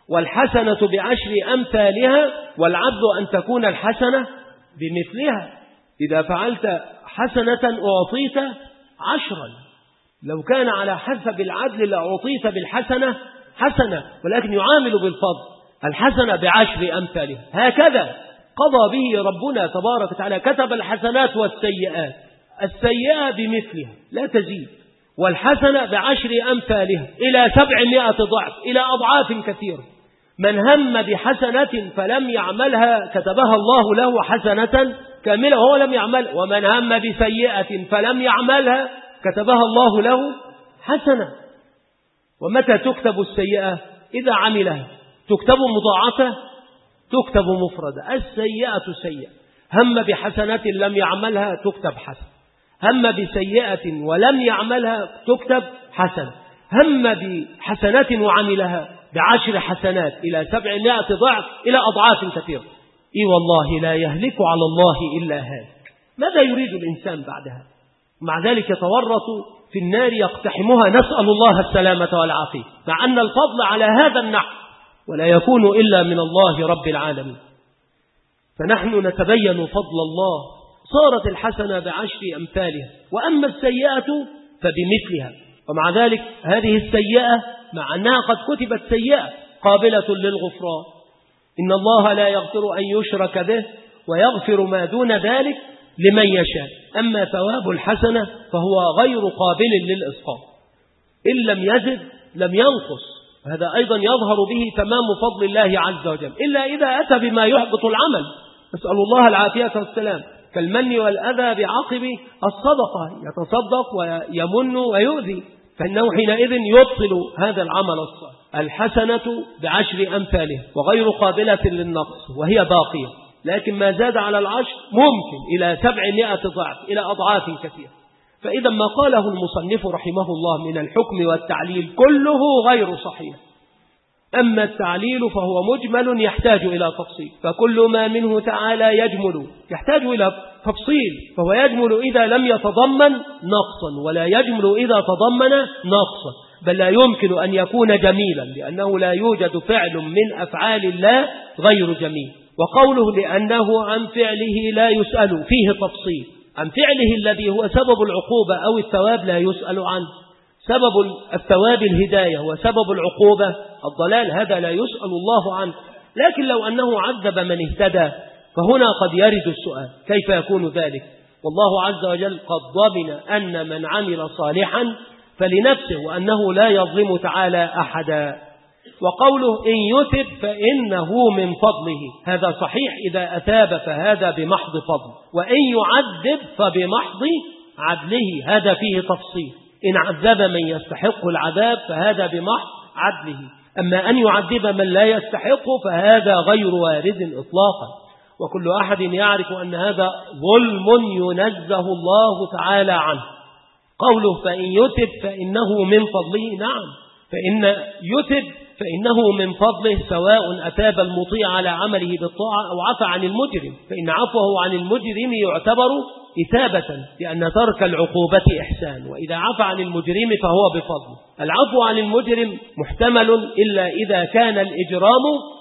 والحسنة بعشر أمثالها، والعدل أن تكون الحسنة بمثلها. إذا فعلت حسنة أعطيت عشرا، لو كان على حسب العدل لأعطيت بالحسنة حسنة، ولكن يعامل بالفضل، الحسنة بعشر أمثالها. هكذا قضى به ربنا تبارك وتعالى، كتب الحسنات والسيئات، السيئة بمثلها لا تزيد، والحسنة بعشر أمثالها إلى سبعمائة ضعف، إلى أضعاف كثيرة. من هم بحسنة فلم يعملها كتبها الله له حسنة كاملة وهو لم يعمل، ومن هم بسيئة فلم يعملها كتبها الله له حسنة. ومتى تكتب السيئة؟ إذا عملها. تكتب مضاعفة، تكتب مفردة. السيئة سيئة، هم بحسنة لم يعملها تكتب حسنة، هم بسيئة ولم يعملها تكتب حسنة، هم بحسنة وعملها بعشر حسنات إلى سبعمائة ضعف، إلى أضعاف كثيرة. إي والله لا يهلك على الله إلا هالك. ماذا يريد الإنسان بعدها؟ مع ذلك يتورط في النار يقتحمها، نسأل الله السلامة والعافية، مع أن الفضل على هذا النحو ولا يكون إلا من الله رب العالمين. فنحن نتبين فضل الله. صارت الحسنة بعشر أمثالها، وأما السيئة فبمثلها. ومع ذلك هذه السيئة مع أنها قد كتبت سيئة قابلة للغفران، إن الله لا يغفر أن يشرك به ويغفر ما دون ذلك لمن يشاء. أما ثواب الحسنة فهو غير قابل للإسقاط، إن لم يزد لم ينقص. هذا أيضا يظهر به تمام فضل الله عز وجل، إلا إذا أتى بما يحبط العمل، نسأل الله العافية والسلام، كالمن والأذى بعقب الصدقة، يتصدق ويمن ويؤذي، فإنه حينئذ يبطل هذا العمل الصالح. الحسنة بعشر أمثالها وغير قابلة للنقص وهي باقية، لكن ما زاد على العشر ممكن إلى سبعمائة ضعف، إلى أضعاف كثيرة. فإذا ما قاله المصنف رحمه الله من الحكم والتعليل كله غير صحيح. أما التعليل فهو مجمل يحتاج إلى تفصيل، فكل ما منه تعالى يجمل يحتاج إلى تفصيل، فهو يجمل إذا لم يتضمن نقصا، ولا يجمل إذا تضمن نقصا، بل لا يمكن أن يكون جميلا، لأنه لا يوجد فعل من أفعال الله غير جميل. وقوله لأنه عن فعله لا يسأل فيه تفصيل، عن فعله الذي هو سبب العقوبة أو الثواب لا يسأل عنه. سبب الثواب الهداية وسبب العقوبة الضلال، هذا لا يسأل الله عنه. لكن لو أنه عذب من اهتدى فهنا قد يرد السؤال، كيف يكون ذلك؟ والله عز وجل قد ضمن أن من عمل صالحا فلنفسه، وأنه لا يظلم تعالى أحدا. وقوله إن يتب فإنه من فضله، هذا صحيح، إذا أتاب فهذا بمحض فضل، وإن يعذب فبمحض عدله، هذا فيه تفصيل. إن عذب من يستحق العذاب فهذا بمحض عدله، أما أن يعذب من لا يستحق فهذا غير وارد إطلاقا. وكل أحد يعرف أن هذا ظلم ينزه الله تعالى عنه. قوله فإن يتب فإنه من فضله، نعم، فإن يتب فإنه من فضله، سواء أتاب المطيع على عمله بالطاعة أو عفى عن المجرم، فإن عفوه عن المجرم يعتبر إتابة، لأن ترك العقوبة إحسان، وإذا عفى عن المجرم فهو بفضل. العفو عن المجرم محتمل إلا إذا كان الإجرام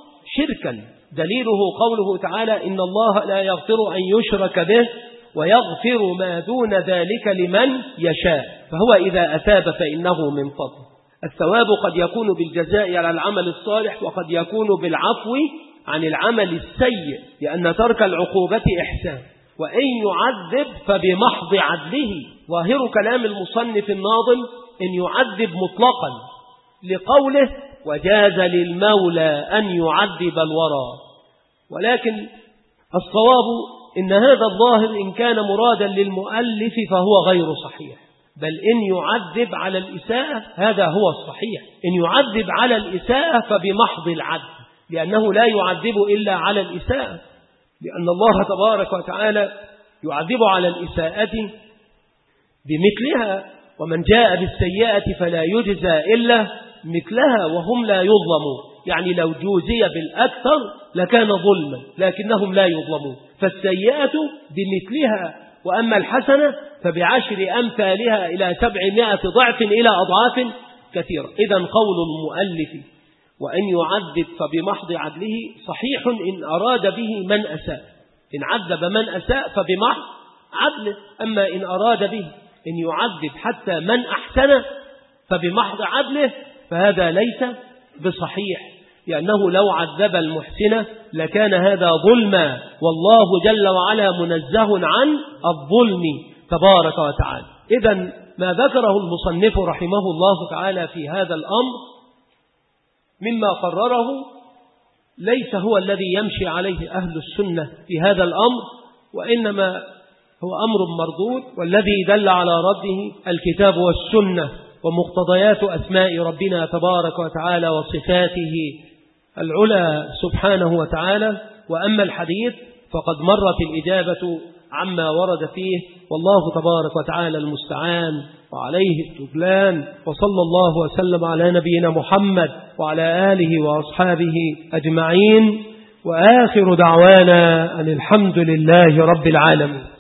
شركا، دليله قوله تعالى إن الله لا يغفر أن يشرك به ويغفر ما دون ذلك لمن يشاء، فهو إذا أتاب فإنه من فضل. الثواب قد يكون بالجزاء على العمل الصالح، وقد يكون بالعفو عن العمل السيء، لأن ترك العقوبة إحسان. وإن يعذب فبمحض عدله، ظاهر كلام المصنف الناظم إن يعذب مطلقا، لقوله وجاز للمولى أن يعذب الورى. ولكن الصواب إن هذا الظاهر إن كان مرادا للمؤلف فهو غير صحيح، بل إن يعذب على الإساءة هذا هو الصحيح. إن يعذب على الإساءة فبمحض العدل، لأنه لا يعذب إلا على الإساءة، لأن الله تبارك وتعالى يعذب على الإساءة بمثلها، ومن جاء بالسيئة فلا يجزى إلا مثلها وهم لا يظلمون. يعني لو جوزي بالأكثر لكان ظلما، لكنهم لا يظلمون، فالسيئة بمثلها، وأما الحسنة فبعشر أمثالها إلى سبعمائة ضعف، إلى أضعاف كثيرة. إذن قول المؤلف وأن يعذب فبمحض عدله صحيح إن أراد به من أساء، إن عذب من أساء فبمحض عدله. أما إن أراد به إن يعذب حتى من أحسن فبمحض عدله فهذا ليس بصحيح، لأنه لو عذب المحسن لكان هذا ظلما، والله جل وعلا منزه عن الظلم تبارك وتعالى. إذن ما ذكره المصنف رحمه الله تعالى في هذا الأمر مما قرره ليس هو الذي يمشي عليه أهل السنة في هذا الأمر، وإنما هو أمر مردود، والذي دل على رده الكتاب والسنة ومقتضيات أسماء ربنا تبارك وتعالى وصفاته العلى سبحانه وتعالى. وأما الحديث فقد مرت الإجابة عما ورد فيه، والله تبارك وتعالى المستعان وعليه التكلان. وصلى الله وسلم على نبينا محمد وعلى آله وأصحابه أجمعين، وآخر دعوانا أن الحمد لله رب العالمين.